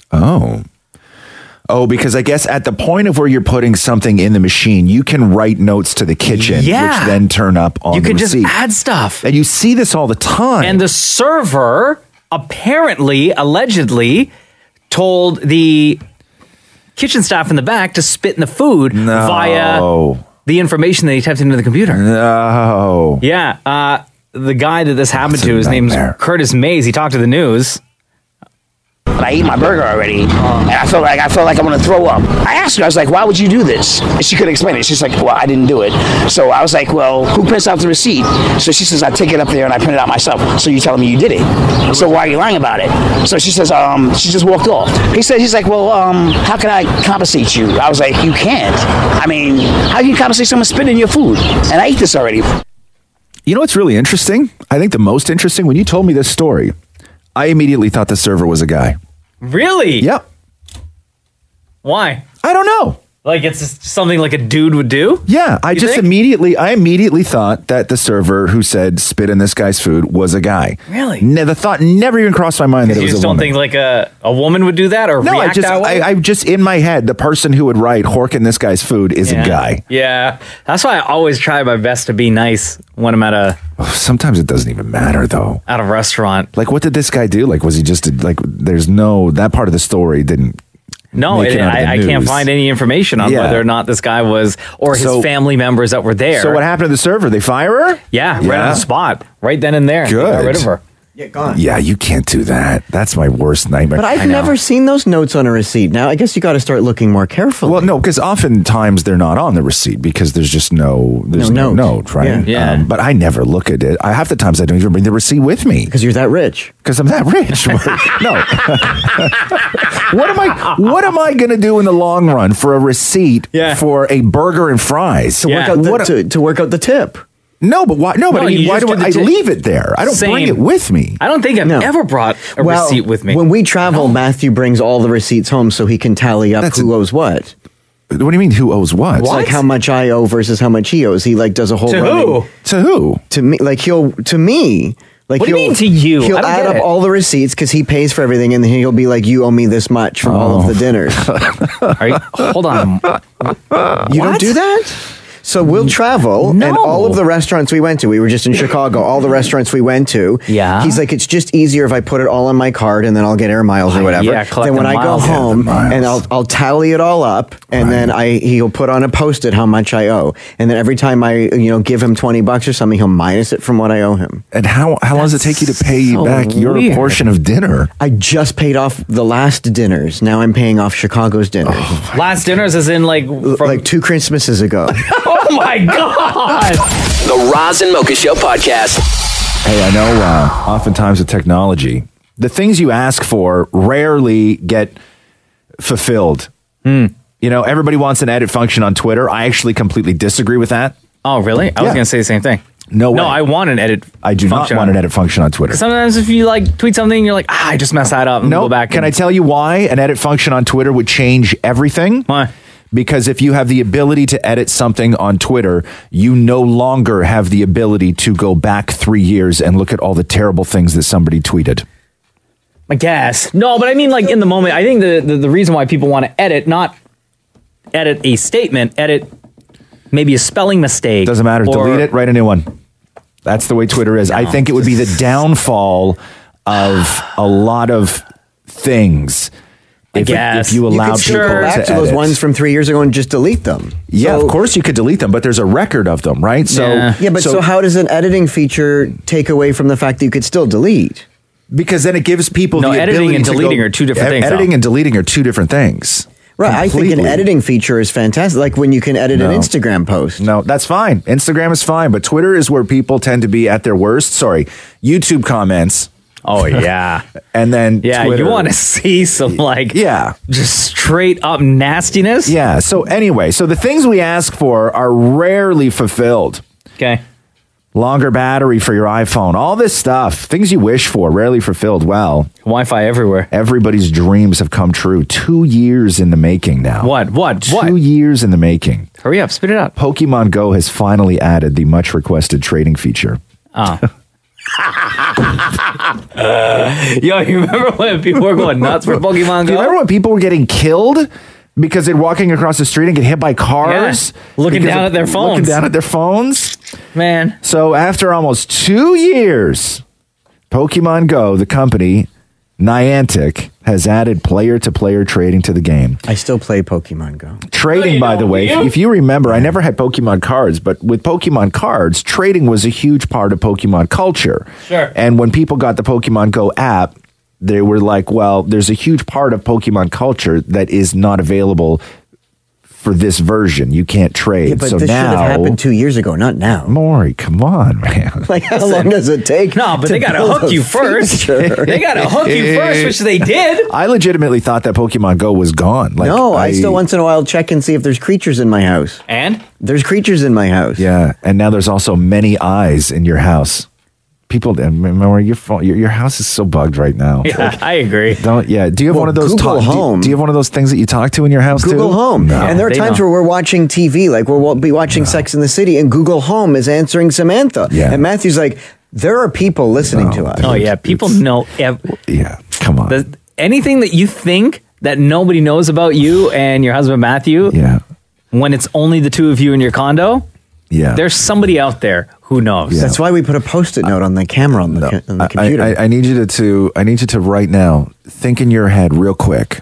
Oh, because I guess at the point of where you're putting something in the machine, you can write notes to the kitchen, which then turn up on the receipt. You can just add stuff. And you see this all the time. And the server apparently, allegedly, told the kitchen staff in the back to spit in the food via the information that he typed into the computer. No. Yeah. The guy that this happened to, his name's Curtis Mays. He talked to the news. I ate my burger already, and I felt like I want to throw up. I asked her, I was like, why would you do this? And she couldn't explain it. She's like, well, I didn't do it. So I was like, well, who prints out the receipt? So she says, I take it up there and I print it out myself. So you're telling me you did it? So why are you lying about it? So she says, she just walked off. He's like, well, how can I compensate you? I was like, you can't. I mean, how can you compensate someone spitting your food? And I ate this already. You know what's really interesting? I think the most interesting, when you told me this story, I immediately thought the server was a guy. Really? Yep. Why? I don't know. Like it's just something like a dude would do? Yeah, I immediately thought that the server who said spit in this guy's food was a guy. Really? The thought never even crossed my mind that it was a woman. You just don't think like a woman would do that or react that way? I just in my head, the person who would write "Hork in this guy's food" is a guy. Yeah, that's why I always try my best to be nice when I'm at a. Sometimes it doesn't even matter though. At a restaurant, like what did this guy do? Like was he just like? There's no that part of the story didn't. No, I can't find any information on whether or not this guy was or his family members that were there. So what happened to the server? They fire her? Yeah, right on the spot, right then and there. Good. They got rid of her. Yeah, gone. Yeah, you can't do that. That's my worst nightmare. But I've never seen those notes on a receipt. Now, I guess you got to start looking more carefully. Well, no, because oftentimes they're not on the receipt because there's just no note, right? Yeah. But I never look at it. Half the times I don't even bring the receipt with me because you're that rich. Because I'm that rich. No. What am I going to do in the long run for a receipt for a burger and fries to work out the tip? No, but why? No, but I mean, why do I leave it there? I don't bring it with me. I don't think I've ever brought a receipt with me. When we travel, Matthew brings all the receipts home so he can tally up who owes what. What do you mean, who owes what? Like how much I owe versus how much he owes. He like does a whole to running. who? To who? To me. Like to me. Like what do you mean to you? He'll add up all the receipts because he pays for everything, and then he'll be like, "You owe me this much from all of the dinners." Hold on. You don't do that? So we'll travel, and all of the restaurants we went to, we were just in Chicago, all the restaurants we went to, he's like, it's just easier if I put it all on my card and then I'll get air miles or whatever. Then when I go home, and I'll tally it all up, and then he'll put on a Post-it how much I owe. And then every time I give him $20 or something, he'll minus it from what I owe him. And how long does it take you to pay back your portion of dinner? I just paid off the last dinners. Now I'm paying off Chicago's dinners. Last dinners as in like 2 Christmases ago. Oh my God! The Roz and Mocha Show podcast. Hey, I know oftentimes with technology, the things you ask for rarely get fulfilled. Everybody wants an edit function on Twitter. I actually completely disagree with that. Oh, really? I was going to say the same thing. No way. No, I want an edit I do not want an edit function on Twitter. Sometimes if you tweet something, you're like, I just messed that up and go back. Can I tell you why an edit function on Twitter would change everything? Why? Because if you have the ability to edit something on Twitter, you no longer have the ability to go back 3 years and look at all the terrible things that somebody tweeted. I guess. No, but I mean, in the moment, I think the reason why people want to edit, not edit a statement, edit maybe a spelling mistake. Doesn't matter. Delete it, write a new one. That's the way Twitter is. I think it would be the downfall of a lot of things. If you allowed people to back to those ones from 3 years ago and just delete them. Yeah, of course you could delete them, but there's a record of them, right? So how does an editing feature take away from the fact that you could still delete? Because then it gives people the ability editing and deleting are two different things. Editing and deleting are two different things. Right, completely. I think an editing feature is fantastic, like when you can edit an Instagram post. No, that's fine. Instagram is fine, but Twitter is where people tend to be at their worst. Sorry, YouTube comments. Oh, yeah. And then Twitter. You want to see some, just straight up nastiness? Yeah, so anyway, the things we ask for are rarely fulfilled. Okay. Longer battery for your iPhone, all this stuff, things you wish for, rarely fulfilled. Well, Wi-Fi everywhere. Everybody's dreams have come true. 2 years in the making now. What? 2 years in the making. Hurry up, spit it out. Pokemon Go has finally added the much requested trading feature. Oh. Yo, you remember when people were going nuts for Pokemon Go? Do you remember when people were getting killed because they're walking across the street and get hit by cars? Yeah. Looking down at their phones. Man. So after almost 2 years, Pokemon Go, the company, Niantic, has added player-to-player trading to the game. I still play Pokemon Go. Trading, by the way, if you remember, I never had Pokemon cards, but with Pokemon cards, trading was a huge part of Pokemon culture. Sure. And when people got the Pokemon Go app, they were like, well, there's a huge part of Pokemon culture that is not available for this version. You can't trade. Yeah, but so this now, should have happened 2 years ago, not now. Maury, come on, man. How long does it take? No, but they got to hook you first. They got to hook you first, which they did. I legitimately thought that Pokemon Go was gone. I still once in a while check and see if there's creatures in my house. And? There's creatures in my house. Yeah, and now there's also many eyes in your house. People, remember your house is so bugged right now. Yeah, I agree. Do you have one of those Google Home? Do you have one of those things that you talk to in your house? Google Home. No. And there are times where we're watching TV, like we'll be watching Sex in the City, and Google Home is answering Samantha. Yeah. And Matthew's like, there are people listening to us. Oh yeah, people know. Yeah, come on. Anything that you think that nobody knows about you and your husband Matthew. Yeah. When it's only the two of you in your condo. Yeah. There's somebody out there who knows. Yeah. That's why we put a Post-it note on the camera on the computer. I need you to right now think in your head real quick.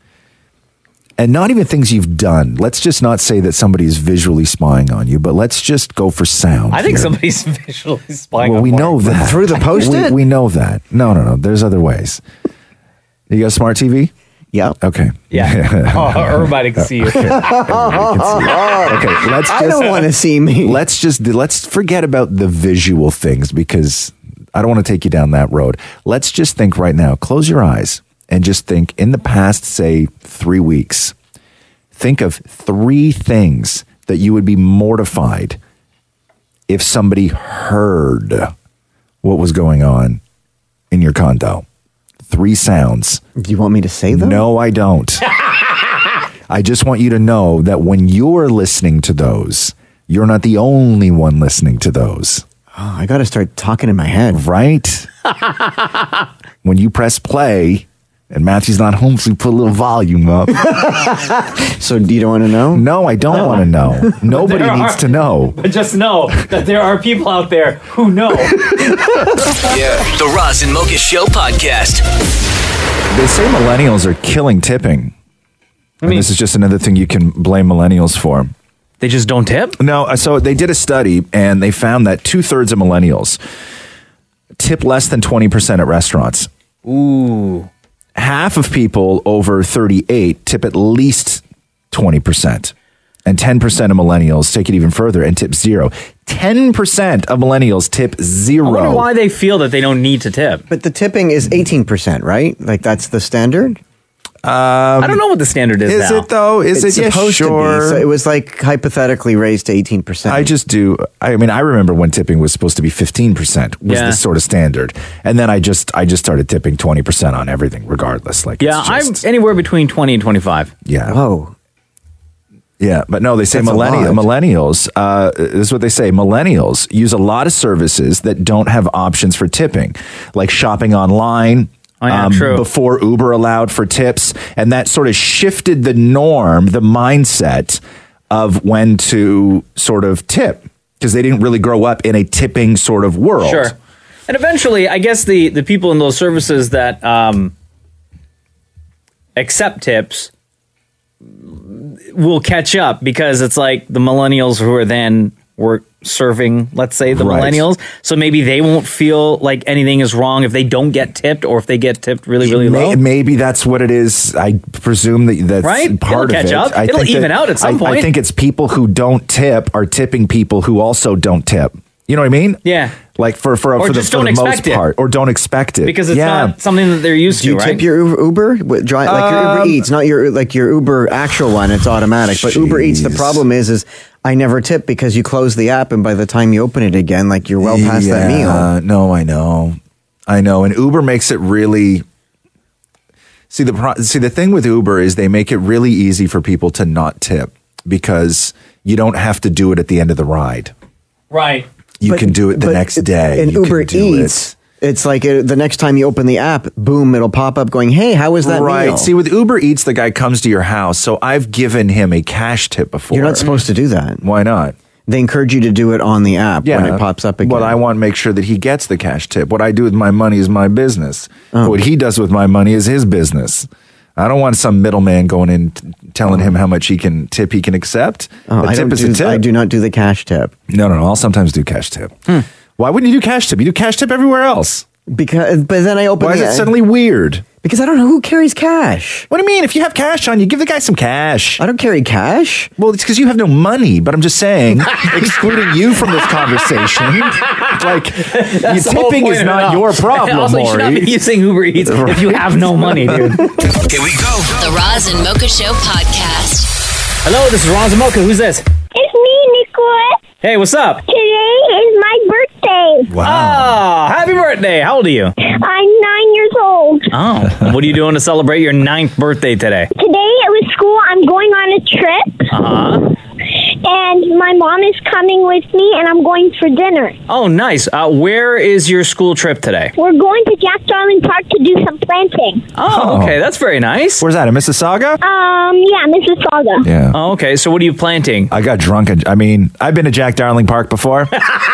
And not even things you've done. Let's just not say that somebody's visually spying on you, but let's just go for sound. I think here. somebody's visually spying on Well, we know Mark. that. Through the Post-it? We know that. No. There's other ways. You got a smart TV? Yeah. Okay. Yeah. Oh, everybody can see you. Okay. Let's just, I don't want to see me. Let's forget about the visual things because I don't want to take you down that road. Let's just think right now. Close your eyes and just think in the past, say 3 weeks. Think of 3 things that you would be mortified if somebody heard what was going on in your condo. 3 sounds. Do you want me to say them? No, I don't. I just want you to know that when you're listening to those, you're not the only one listening to those. Oh, I got to start talking in my head. Right? When you press play, And Matthew's not home, so we put a little volume up. So you don't want to know? No, I don't want to know. Nobody needs to know. But just know that there are people out there who know. The Roz and Mocha Show podcast. They say millennials are killing tipping. And this is just another thing you can blame millennials for. They just don't tip? No, so they did a study, and they found that 2/3 of millennials tip less than 20% at restaurants. Ooh. Half of people over 38 tip at least 20%. And 10% of millennials take it even further and tip 0. 10% of millennials tip 0. I wonder why they feel that they don't need to tip. But the tipping is 18%, right? Like that's the standard? I don't know what the standard is now. Is it though? Is It's it? Yeah, supposed to sure. be. So it was like hypothetically raised to 18%. I mean, I remember when tipping was supposed to be 15% was Yeah. the sort of standard. And then I just started tipping 20% on everything regardless. Like, Yeah, I'm anywhere between 20 and 25. Yeah. Oh. Yeah, but no, they say That's a lot. millennials, this is what they say, millennials use a lot of services that don't have options for tipping, like shopping online, Oh, yeah, true. before Uber allowed for tips, and that sort of shifted the norm, the mindset of when to sort of tip, because they didn't really grow up in a tipping sort of world. Sure. And eventually, I guess the people in those services that accept tips will catch up, because it's like the millennials who are then were serving, let's say, the Right. millennials. So maybe they won't feel like anything is wrong if they don't get tipped, or if they get tipped really, really low. Maybe that's what it is. I presume that's Right? part It'll of catch it. up. I It'll think even out at some point. I think it's people who don't tip are tipping people who also don't tip. You know what I mean? Yeah. Like for just the don't most expect it. part, or don't expect it Because it's not something that they're used Do you to, right? tip your Uber? Like your Uber Eats, not your Uber actual one. It's automatic. But Uber Eats, the problem is I never tip because you close the app, and by the time you open it again, like you're well past that meal. No, I know, and Uber makes it really. See the thing with Uber is they make it really easy for people to not tip, because you don't have to do it at the end of the ride. Right. You can do it the next day. In You Uber can do Eats, it's like the next time you open the app, boom, it'll pop up going, hey, how was that Right. meal? See, with Uber Eats, the guy comes to your house, so I've given him a cash tip before. You're not supposed to do that. Why not? They encourage you to do it on the app when it pops up again. But I want to make sure that he gets the cash tip. What I do with my money is my business. What he does with my money is his business. I don't want some middleman going in telling him how much he can accept. A tip is a tip. I do not do the cash tip. No. I'll sometimes do cash tip. Why wouldn't you do cash tip? You do cash tip everywhere else. But then I open. Why is it suddenly weird? Because I don't know who carries cash. What do you mean? If you have cash on you, give the guy some cash. I don't carry cash. Well, it's because you have no money. But I'm just saying, excluding you from this conversation, like That's the whole tipping point is of not it all. your problem, Also, you should not Maury. be using Uber Eats if you have no money, dude. Here we go. The Roz and Mocha Show podcast. Hello, this is Roz and Mocha. Who's this? It's me, Nicholas. Hey, what's up? Today is my birthday. Oh, happy birthday. How old are you? I'm 9 years old. Oh, what are you doing to celebrate your 9th birthday today? Today with school, I'm going on a trip. Uh-huh. And my mom is coming with me, and I'm going for dinner. Oh, nice. Where is your school trip today? We're going to Jack Darling Park to do some planting. Oh, okay. That's very nice. Where's that, in Mississauga? Yeah, Mississauga. Yeah. Oh, okay. So what are you planting? I got drunk. I've been to Jack Darling Park before.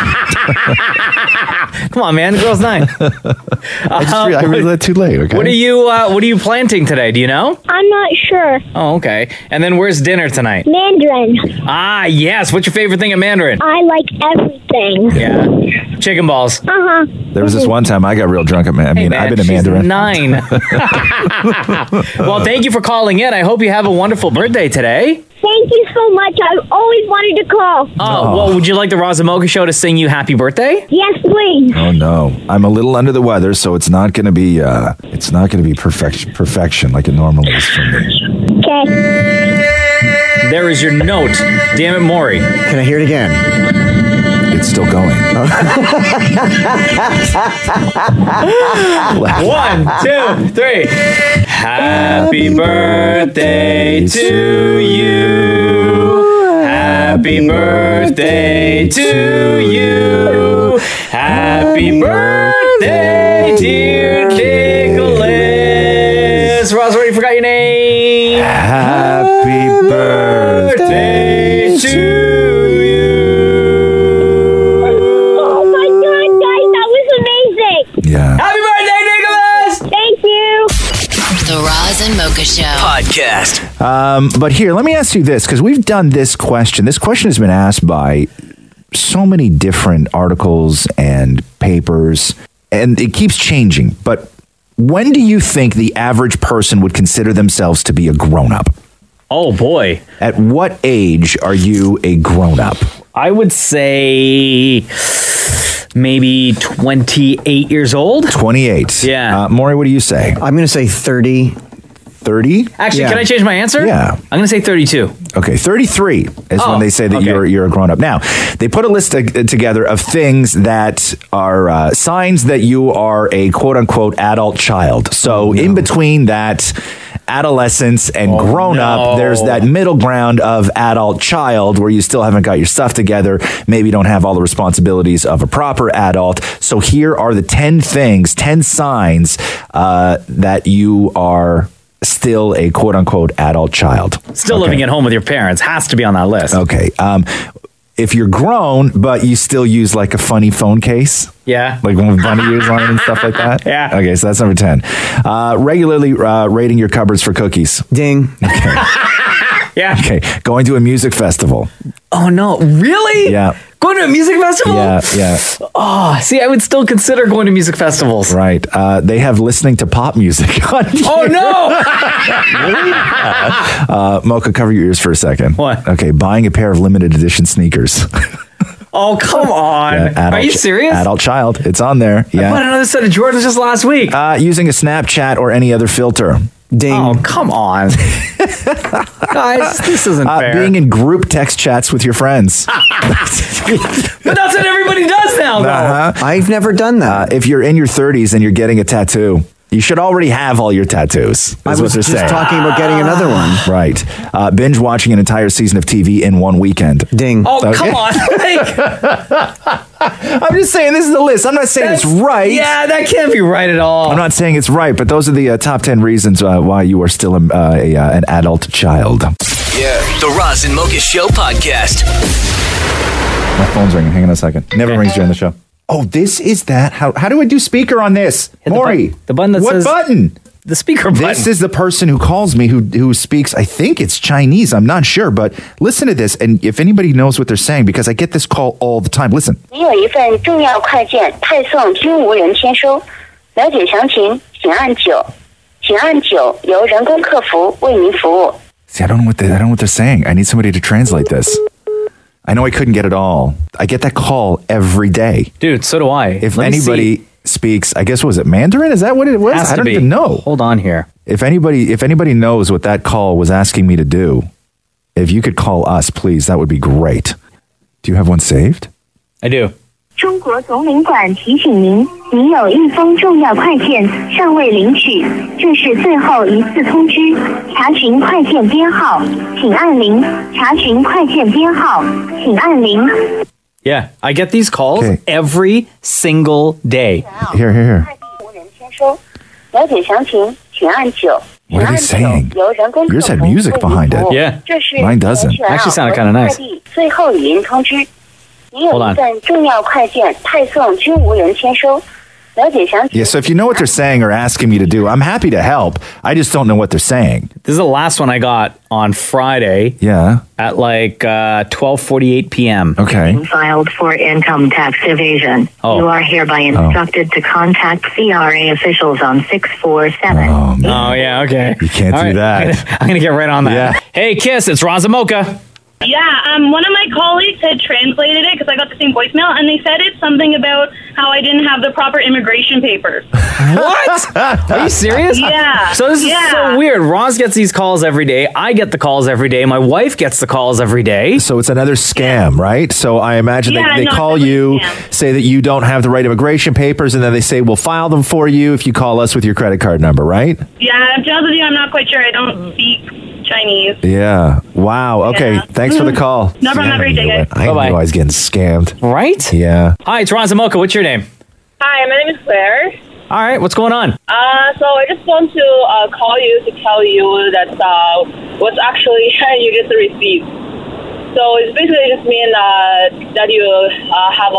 Come on, man. The girl's 9. I realized that too late. Okay. What are you planting today? Do you know? I'm not sure. Oh, okay. And then where's dinner tonight? Mandarin. Ah, yes. What's your favorite thing at Mandarin? I like everything. Yeah. Chicken balls. Uh-huh. There was this one time I got real drunk at Mandarin. I've been to she's Mandarin. 9. Well, thank you for calling in. I hope you have a wonderful birthday today. Thank you so much. I've always wanted to call. Oh, well, would you like the Roz and Mocha Show to sing you happy birthday? Yes, please. Oh no, I'm a little under the weather, so it's not going to be perfection like it normally is for me. Okay. There is your note. Damn it, Maury. Can I hear it again? It's still going. 1, 2, 3. Happy birthday to you. Happy birthday to you. Happy birthday, dear Nicholas. Podcast. But here, let me ask you this, because we've done this question. This question has been asked by so many different articles and papers, and it keeps changing. But when do you think the average person would consider themselves to be a grown-up? Oh, boy. At what age are you a grown-up? I would say maybe 28 years old. 28. Yeah. Maury, what do you say? I'm going to say 30. 30? Actually, can I change my answer? Yeah. I'm going to say 32. Okay, 33 is when they say that you're a grown-up. Now, they put a list together of things that are signs that you are a quote-unquote adult child. So in between that adolescence and grown-up, there's that middle ground of adult child where you still haven't got your stuff together, maybe don't have all the responsibilities of a proper adult. So here are the 10 signs that you are still a quote-unquote adult child. Still living at home with your parents has to be on that list. Okay. If you're grown, but you still use like a funny phone case. Yeah. Like one with bunny ears on it and stuff like that. Yeah. Okay, so that's number 10. Regularly raiding your cupboards for cookies. Ding. Okay. Yeah. Okay. Going to a music festival. Oh, no. Really? Yeah. Going to a music festival? Yeah. Oh, see, I would still consider going to music festivals. Right. They have listening to pop music on here. Oh, no. Mocha, cover your ears for a second. What? Okay, buying a pair of limited edition sneakers. Oh, come on. Are you serious? Adult child. It's on there. Yeah. I bought another set of Jordans just last week. Using a Snapchat or any other filter. Ding. Oh, come on. Guys, this isn't fair. Being in group text chats with your friends. But that's what everybody does now, though. I've never done that. If you're in your 30s and you're getting a tattoo, you should already have all your tattoos. I was just talking about getting another one. Right. Binge watching an entire season of TV in one weekend. Ding. Oh, come on. I'm just saying this is the list. I'm not saying it's right. Yeah, that can't be right at all. I'm not saying it's right, but those are the top 10 reasons why you are still an adult child. Yeah. The Roz and Mocha Show Podcast. My phone's ringing. Hang on a second. Never rings during the show. Oh, this is that. How do I do speaker on this? Maury. The button that says... What button? The speaker button. This is the person who calls me who speaks, I think it's Chinese. I'm not sure, but listen to this. And if anybody knows what they're saying, because I get this call all the time. Listen. 你有一份重要快件派送均无人签收，了解详情请按9，请按9，由人工客服为您服务。 See, I don't know what they're saying. I need somebody to translate this. I know I couldn't get it all. I get that call every day. Dude, so do I. If anybody speaks, I guess, was it Mandarin? Is that what it was? I don't even know. Hold on here. If anybody knows what that call was asking me to do, if you could call us, please, that would be great. Do you have one saved? I do. 中国总领馆提醒您，您有一封重要快件尚未领取，这是最后一次通知。查询快件编号，请按0。查询快件编号，请按0。 Yeah, I get these calls every single day. Here. 了解详情，请按9。 What are they saying? Yours had music behind it. Yeah. Mine doesn't. Actually sounded kind of nice. 最后语音通知，你有一份重要快件派送均无人签收。 Yeah, so if you know what they're saying or asking me to do, I'm happy to help. I just don't know what they're saying. This is the last one I got on Friday. Yeah. At like 12:48 p.m. Okay. Filed for income tax evasion. Oh. You are hereby instructed to contact CRA officials on 647. Oh, yeah, okay. You can't do that. I'm going to get right on that. Yeah. Hey, Kiss, it's Roz and Mocha. Yeah, one of my colleagues had translated it because I got the same voicemail, and they said it's something about how I didn't have the proper immigration papers. What? Are you serious? Yeah. So this is so weird. Roz gets these calls every day. I get the calls every day. My wife gets the calls every day. So it's another scam, right? So I imagine they call you, say that you don't have the right immigration papers, and then they say, we'll file them for you if you call us with your credit card number, right? Yeah, to be honest with you, I'm not quite sure. I don't speak Chinese. Yeah. Wow. Okay. Yeah. Thanks for the call. No problem. Have a great day, guys. I knew I was getting scammed. Right? Yeah. Hi, it's Roz and Mocha. What's your name? Hi, my name is Claire. All right. What's going on? So I just want to call you to tell you that what's actually you get the receipt. So it's basically just mean that you have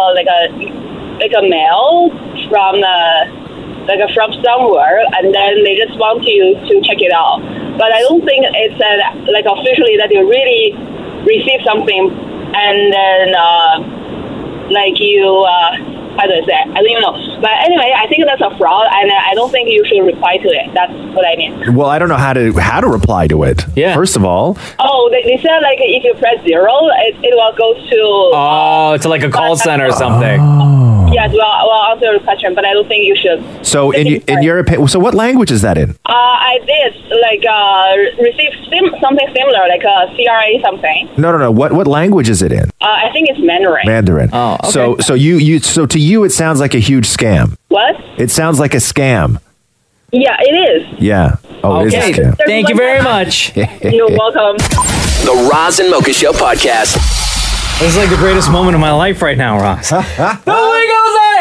a mail from from somewhere, and then they just want you to check it out. but I don't think it's like officially that you really receive something and then like you. How do I say? I don't even know. But anyway, I think that's a fraud, and I don't think you should reply to it. That's what I mean. Well, I don't know how to reply to it. Yeah. First of all. Oh, they said like if you press 0, it will go to. Oh, it's like a call center or something. Yes, well, answer the question, but I don't think you should. So, in your opinion, so what language is that in? I did like receive something similar, like CRA something. No. What language is it in? I think it's Mandarin. Mandarin. Oh, okay. So to you, it sounds like a huge scam. What? It sounds like a scam. Yeah, it is. Yeah. Oh, it is a scam. Thank you very much. You're welcome. The Roz and Mocha Show podcast. This is like the greatest moment of my life right now, Ross. The Wiggles are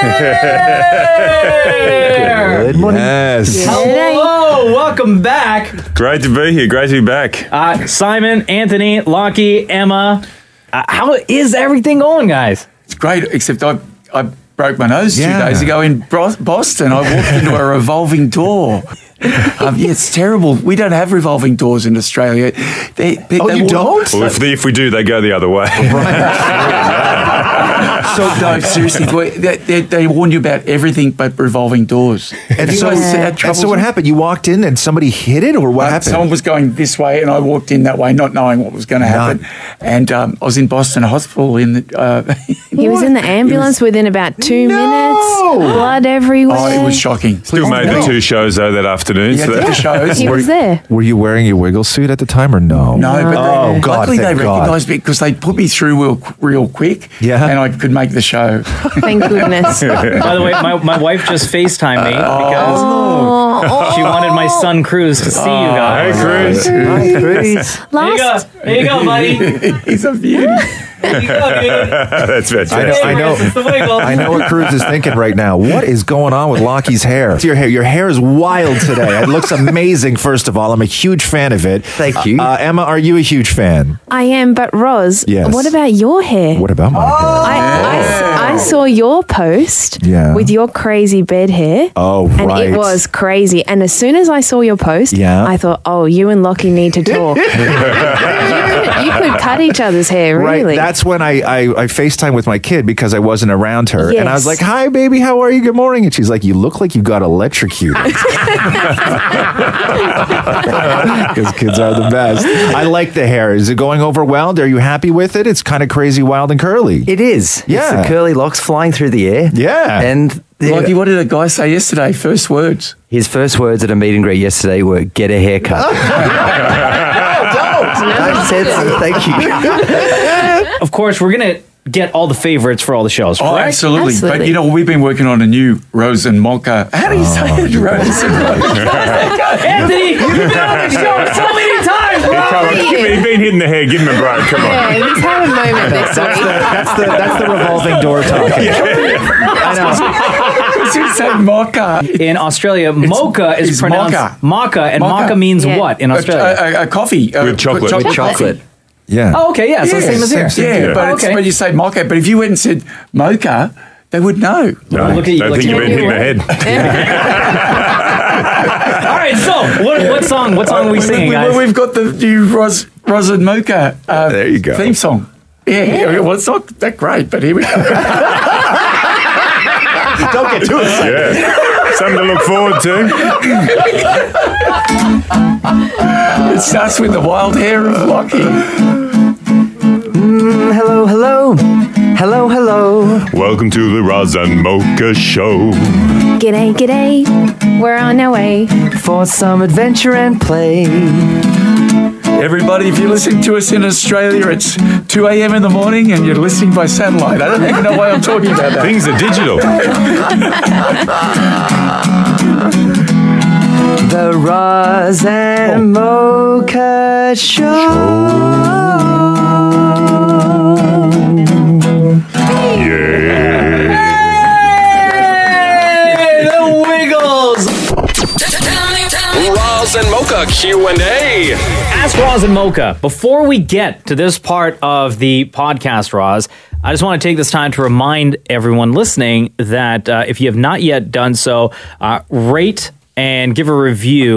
here! Good morning. Yes. Hello, welcome back. Great to be here. Great to be back. Simon, Anthony, Lockie, Emma. How is everything going, guys? It's great, except I broke my nose 2 days ago in Boston. I walked into a revolving door. It's terrible. We don't have revolving doors in Australia. You don't? Well, if we do, they go the other way. So no, seriously, they warn you about everything but revolving doors. And so what happened? You walked in and somebody hit it, or what happened? Someone was going this way, and I walked in that way, not knowing what was going to happen. And I was in Boston Hospital. He was in the ambulance within about 2 minutes. Blood everywhere. Oh, it was shocking. Still made the 2 shows though that afternoon. Yeah, the shows. He was there. Were you wearing your wiggle suit at the time, or no? No, but luckily they God. recognised me because they put me through real quick. Yeah, and I could make the show. Thank goodness. By the way, my wife just FaceTimed me because she wanted my son Cruz to see you guys. Hey, Cruz. Hi, Cruz. There you go, buddy. He's a beauty. That's fantastic. I know what Cruz is thinking right now. What is going on with Lockie's hair? Your hair is wild today. It looks amazing, first of all. I'm a huge fan of it. Thank you. Emma, are you a huge fan? I am, but Roz, Yes. what about your hair? What about my hair? I saw your post with your crazy bed hair. Oh, and right. it was crazy. And as soon as I saw your post, I thought, oh, you and Lockie need to talk. You could cut each other's hair, really. Right. That's when I FaceTime with my kid because I wasn't around her. Yes. And I was like, hi, baby, how are you? Good morning. And she's like, you look like you got electrocuted. Because kids are the best. I like the hair. Is it going over well? Are you happy with it? It's kind of crazy, wild, and curly. It is. Yeah. It's the curly locks flying through the air. Yeah. And Lockie, what did a guy say yesterday? First words. His first words at a meet and greet yesterday were, get a haircut. No. Thank you. Of course, we're going to get all the favorites for all the shows, correct? Oh, absolutely. But, you know, we've been working on a new Rose and Mocha. How do you say it? Rose and Mocha. Anthony, you've been on the show so many times, bro. He's been hitting the hair. Give him a break. Come on. Yeah, he's having a moment this week. That's the revolving door talking. I know. Say mocha. In Australia, mocha is pronounced maca, and maca means what in Australia? A coffee. With chocolate. With chocolate. Yeah. Oh, okay, yeah, so same as here. Yeah, but you say mocha. But if you went and said mocha, they would know. No, look at you. don't think you've been hitting the head. All right, so what song are we singing, guys? We've got the new Roz and Mocha there you go. theme song. Yeah, well, it's not that great, but here we go. Don't get too excited. Yeah. Something to look forward to. It starts with the wild hair of Lockie. Hello, hello. Hello, hello. Welcome to the Roz and Mocha Show. G'day, g'day. We're on our way for some adventure and play. Everybody, if you're listening to us in Australia, it's 2 a.m. in the morning and you're listening by satellite. I don't even know why I'm talking about that. Things are digital. The Roz and Mocha Show. The Wiggles. Roz and Mocha Q&A. Ask Roz and Mocha. Before we get to this part of the podcast, Roz, I just want to take this time to remind everyone listening that if you have not yet done so, rate and give a review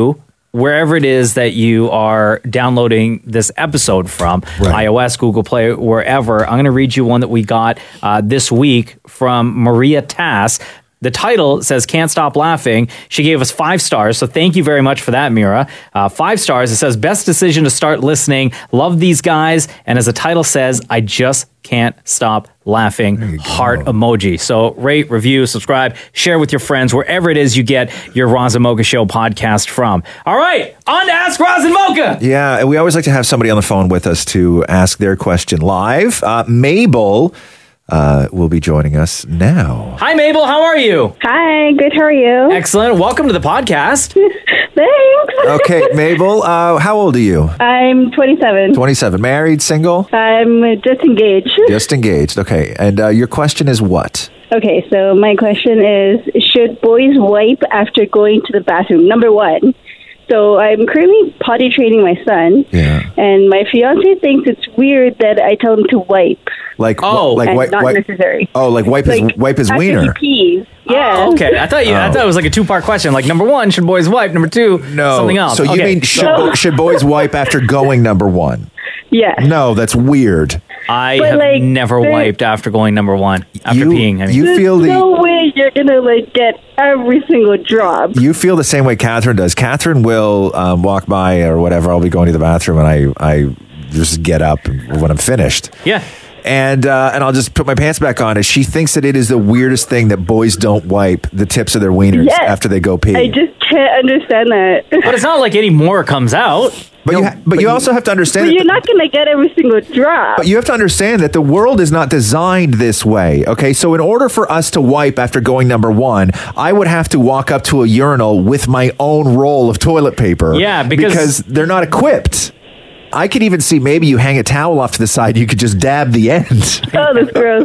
wherever it is that you are downloading this episode from, iOS, Google Play, wherever. I'm going to read you one that we got this week from Maria Tass. The title says, Can't Stop Laughing. She gave us 5 stars, so thank you very much for that, Mira. 5 stars. It says, best decision to start listening. Love these guys. And as the title says, I just can't stop laughing. Heart emoji. So rate, review, subscribe, share with your friends, wherever it is you get your Roz and Mocha Show podcast from. All right, on to Ask Roz and Mocha. Yeah, and we always like to have somebody on the phone with us to ask their question live. Mabel will be joining us now. Hi, Mabel. How are you? Hi, good. How are you? Excellent. Welcome to the podcast. Thanks. Okay, Mabel, how old are you? I'm 27. 27. Married, single? I'm just engaged. Just engaged. Okay. And your question is what? Okay, so my question is, should boys wipe after going to the bathroom? Number 1. So I'm currently potty training my son, and my fiance thinks it's weird that I tell him to wipe. Like wipe, not necessary. Oh, like wipe his wiener. After he pees. Yeah. Oh, okay. I thought it was like a 2-part question. Like, number 1, should boys wipe? Number 2, something else. So you mean should boys wipe after going number 1? Yeah. No, that's weird. I have never wiped after going number 1 after peeing. I mean, you feel no way you're gonna get every single drop. You feel the same way Catherine does. Catherine will walk by or whatever. I'll be going to the bathroom and I just get up when I'm finished. Yeah. And I'll just put my pants back on. And she thinks that it is the weirdest thing that boys don't wipe the tips of their wieners after they go pee. I just can't understand that. But it's not like any more comes out. But you also have to understand. But you're not going to get every single drop. But you have to understand that the world is not designed this way. Okay, so in order for us to wipe after going number 1, I would have to walk up to a urinal with my own roll of toilet paper. Yeah, because they're not equipped. I could even see maybe you hang a towel off to the side. You could just dab the end. Oh, that's gross.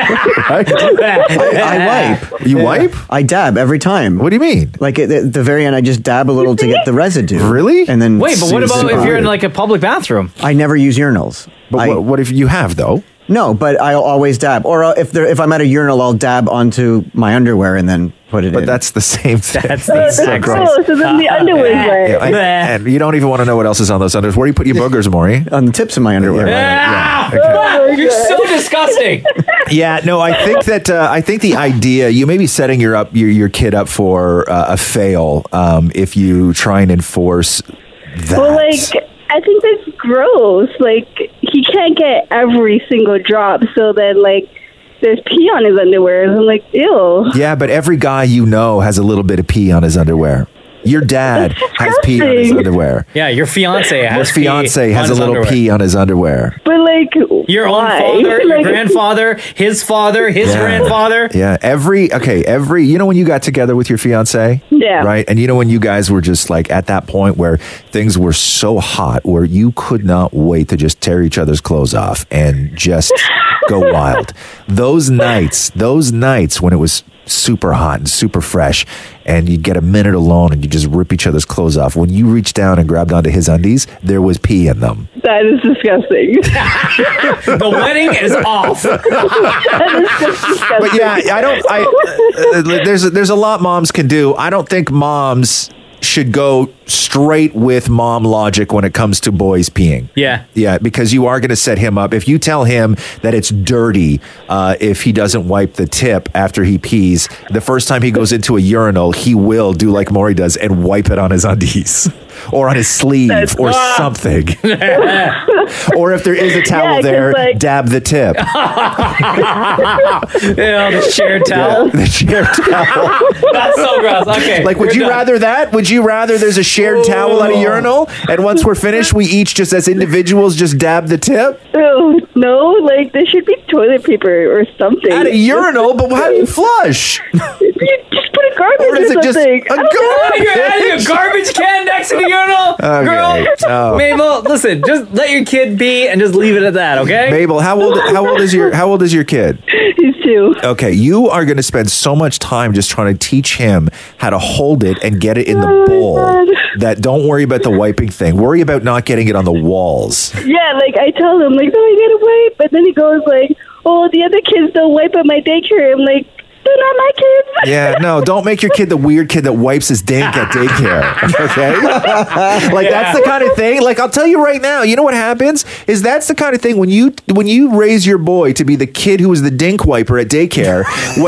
I wipe. You wipe? I dab every time. What do you mean? Like at the very end, I just dab a little to get the residue. Really? And then wait, but what about if you're in like a public bathroom? I never use urinals. But what if you have though? No, but I'll always dab. Or if I'm at a urinal, I'll dab onto my underwear and then put it in. But that's the same thing. That's the gross. So then the underwear's wet. And you don't even want to know what else is on those underwears. Where do you put your boogers, Maury? On the tips of my underwear. You're so disgusting. Yeah, no, I think that I think the idea, you may be setting your kid up for a fail if you try and enforce that. Well, I think that's gross. He can't get every single drop, so then there's pee on his underwear. And I'm like, ew. Yeah, but every guy you know has a little bit of pee on his underwear. Your dad has pee on his underwear. Yeah, your fiance has pee has a little underwear. Pee on his underwear. But your own father, your grandfather, his grandfather. Yeah, every when you got together with your fiance, right, and when you guys were just at that point where things were so hot where you could not wait to just tear each other's clothes off and just go wild. Those nights when it was super hot and super fresh and you'd get a minute alone and you just rip each other's clothes off. When you reached down and grabbed onto his undies, there was pee in them. That is disgusting. The wedding is off. But yeah, there's a lot moms can do. I don't think moms should go straight with mom logic when it comes to boys peeing. Yeah, because you are going to set him up. If you tell him that it's dirty if he doesn't wipe the tip after he pees, the first time he goes into a urinal, he will do like Maury does and wipe it on his undies or on his sleeve or something. Or if there is a towel there, dab the tip. The shared towel. Yeah, the shared towel. That's so gross. Okay. Would you rather that? Would you rather there's a shared towel at a urinal and once we're finished, we each just as individuals just dab the tip? Oh, no, there should be toilet paper or something. At a urinal? But how do you flush? You just put a garbage or is it just something. You're adding a garbage can next to the urinal? Okay. Girl, Mabel, listen, just let your kid be and just leave it at that, okay? Mabel, how old is your kid? He's 2. Okay, you are going to spend so much time just trying to teach him how to hold it and get it in the bowl. That don't worry about the wiping thing. Worry about not getting it on the walls. Yeah, I tell him, no, I gotta wipe. But then he goes oh, the other kids don't wipe at my daycare. I'm like, They're not my kids. Yeah, no, don't make your kid the weird kid that wipes his dink at daycare. Okay? Like that's the kind of thing. Like I'll tell you right now, you know what happens? Is that's the kind of thing when you raise your boy to be the kid who was the dink wiper at daycare,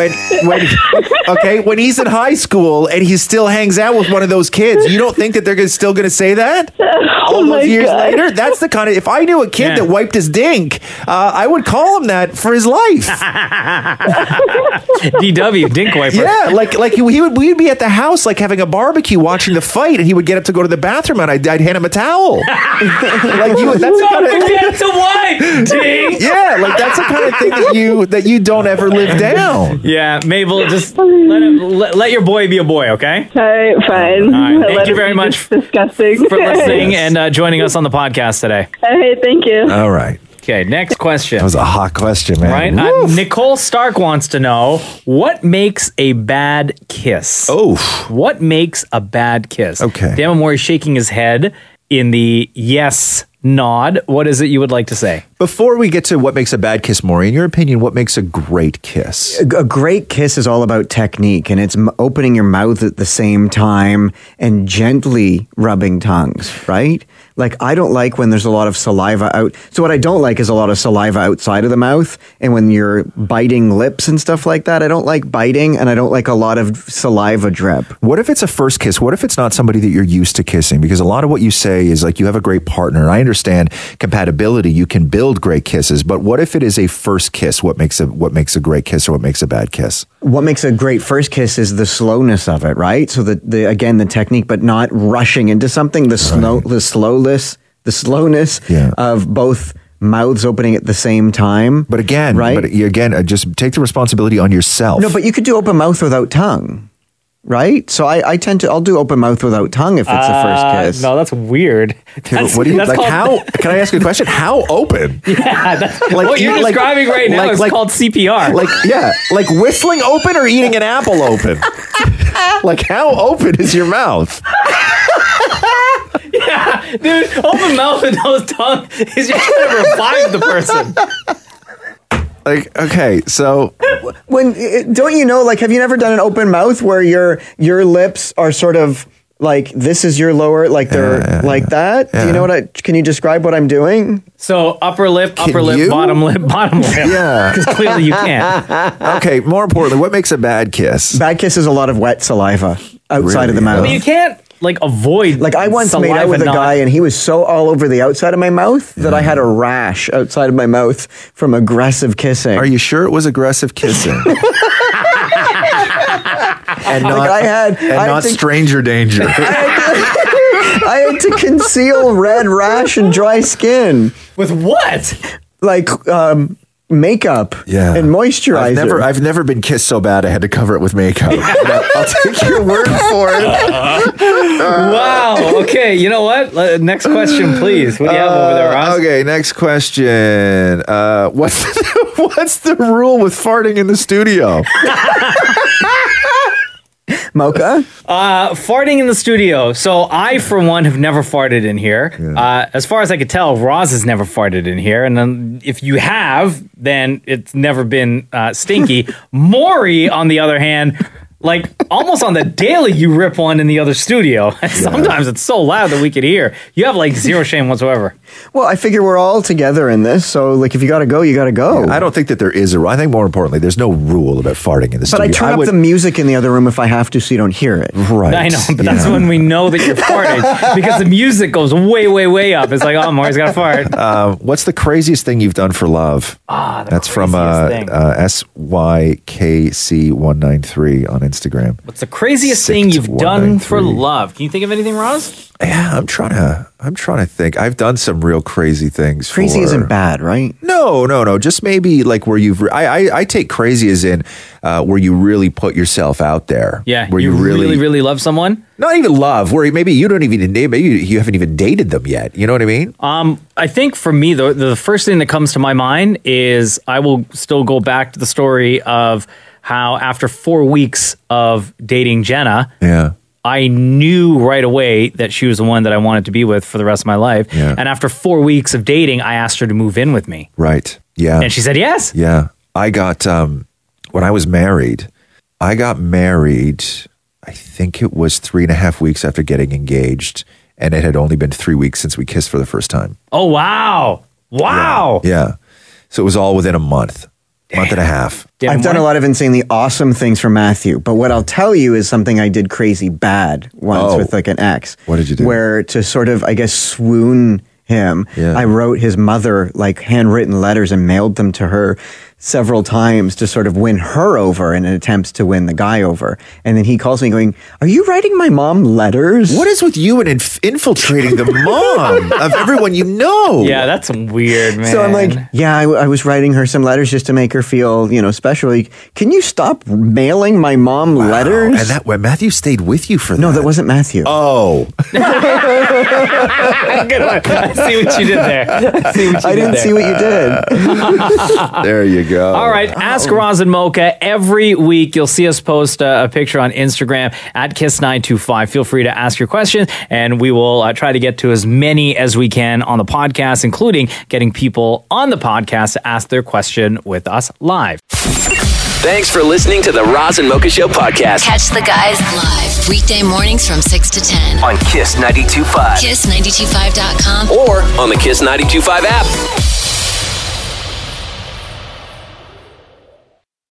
when he's in high school and he still hangs out with one of those kids, you don't think that they're still going to say that? All those years later? That's the kind of, if I knew a kid that wiped his dink, I would call him that for his life. DW, dink wiper. Yeah, like we'd be at the house like having a barbecue watching the fight, and he would get up to go to the bathroom, and I'd hand him a towel. Like that's the kind of forget to wipe. Ding. Yeah, like that's the kind of thing that you don't ever live down. Yeah, Mabel, just let your boy be a boy, okay? All right, fine. All right, thank you very much disgusting. for listening and joining us on the podcast today. All right, thank you. All right. Okay, next question. That was a hot question, man. Right? Nicole Stark wants to know, what makes a bad kiss? Oh. What makes a bad kiss? Okay. Dan Mori shaking his head in the yes nod. What is it you would like to say? Before we get to what makes a bad kiss, Maury, in your opinion, what makes a great kiss? A great kiss is all about technique, and it's opening your mouth at the same time and gently rubbing tongues, right? Like, I don't like when there's a lot of saliva out. So what I don't like is a lot of saliva outside of the mouth. And when you're biting lips and stuff like that, I don't like biting, and I don't like a lot of saliva drip. What if it's a first kiss? What if it's not somebody that you're used to kissing? Because a lot of what you say is like you have a great partner. I understand compatibility. You can build great kisses. But what if it is a first kiss? What makes a great kiss or what makes a bad kiss? What makes a great first kiss is the slowness of it, right? So the technique, but not rushing into something. The slowness of both mouths opening at the same time. But again, just take the responsibility on yourself. No, but you could do open mouth without tongue, right? So I'll do open mouth without tongue if it's a first kiss. No, that's weird. What do you like? How can I ask you a question? How open? Yeah, that's, what you're describing right now is called CPR. Like whistling open or eating an apple open. Like how open is your mouth? Yeah, dude, open mouth with no tongue is just going to revive the person. Like, okay, so don't you know? Like, have you never done an open mouth where your lips are sort of like this is your lower, like they're like that? Yeah. Do you know what can you describe what I'm doing? So upper lip, bottom lip. Yeah, because clearly you can't. Okay, more importantly, what makes a bad kiss? Bad kiss is a lot of wet saliva outside of the mouth. I mean, you can't avoid. Like I once made out with a guy, and he was so all over the outside of my mouth that I had a rash outside of my mouth from aggressive kissing. Are you sure it was aggressive kissing? And not stranger danger. I had to conceal red rash and dry skin. With what? Like makeup and moisturizer. I've never been kissed so bad I had to cover it with makeup. I'll take your word for it. Wow. Okay, you know what? Next question, please. What do you have over there, Ross? Okay, next question. What's the rule with farting in the studio? Mocha? Farting in the studio. So I, for one, have never farted in here. Yeah. As far as I could tell, Roz has never farted in here. And then if you have, then it's never been stinky. Maury, on the other hand, like almost on the daily, you rip one in the other studio. And sometimes it's so loud that we could hear. You have like zero shame whatsoever. Well, I figure we're all together in this. So like if you got to go, you got to go. Yeah, I don't think that there is a rule. I think more importantly, there's no rule about farting in the studio. But I turn up the music in the other room if I have to so you don't hear it. Right. I know, but that's when we know that you're farting because the music goes way, way, way up. It's like, oh, Maury's got to fart. What's the craziest thing you've done for love? That's from SYKC193 on Instagram. What's the craziest thing you've done for love? Can you think of anything, Roz? Yeah, I'm trying to think. I've done some real crazy things. Crazy isn't bad, right? No. Just maybe like where you've. I take crazy as in where you really put yourself out there. Yeah, where you really love someone. Not even love. Where maybe you don't even maybe you haven't even dated them yet. You know what I mean? I think for me, the first thing that comes to my mind is I will still go back to the story of how after 4 weeks of dating Jenna, I knew right away that she was the one that I wanted to be with for the rest of my life. Yeah. And after 4 weeks of dating, I asked her to move in with me. Right. Yeah. And she said yes. Yeah. I got, when I was married, I got married, I think it was 3.5 weeks after getting engaged, and it had only been 3 weeks since we kissed for the first time. Oh, wow. Wow. Yeah. So it was all within a month and a half. I've done a lot of insanely awesome things for Matthew, but what I'll tell you is something I did crazy bad once with like an ex. What did you do? Where to sort of, I guess, swoon him, I wrote his mother like handwritten letters and mailed them to her several times to sort of win her over in an attempt to win the guy over. And then he calls me going, "Are you writing my mom letters?" What is with you and infiltrating the mom of everyone you know? Yeah, that's weird, man. So I'm like, yeah, I was writing her some letters just to make her feel, special. Like, can you stop mailing my mom letters? And that when Matthew stayed with you for that. No, that wasn't Matthew. Oh. Good one. I see what you did there. I didn't see what you did. There you go. All right, Ask Roz and Mocha. Every week, you'll see us post a picture on Instagram at Kiss925. Feel free to ask your question, and we will try to get to as many as we can on the podcast, including getting people on the podcast to ask their question with us live. Thanks for listening to the Roz and Mocha Show podcast. Catch the guys live weekday mornings from 6 to 10 on Kiss 92.5. Kiss925.com or on the Kiss 92.5 app.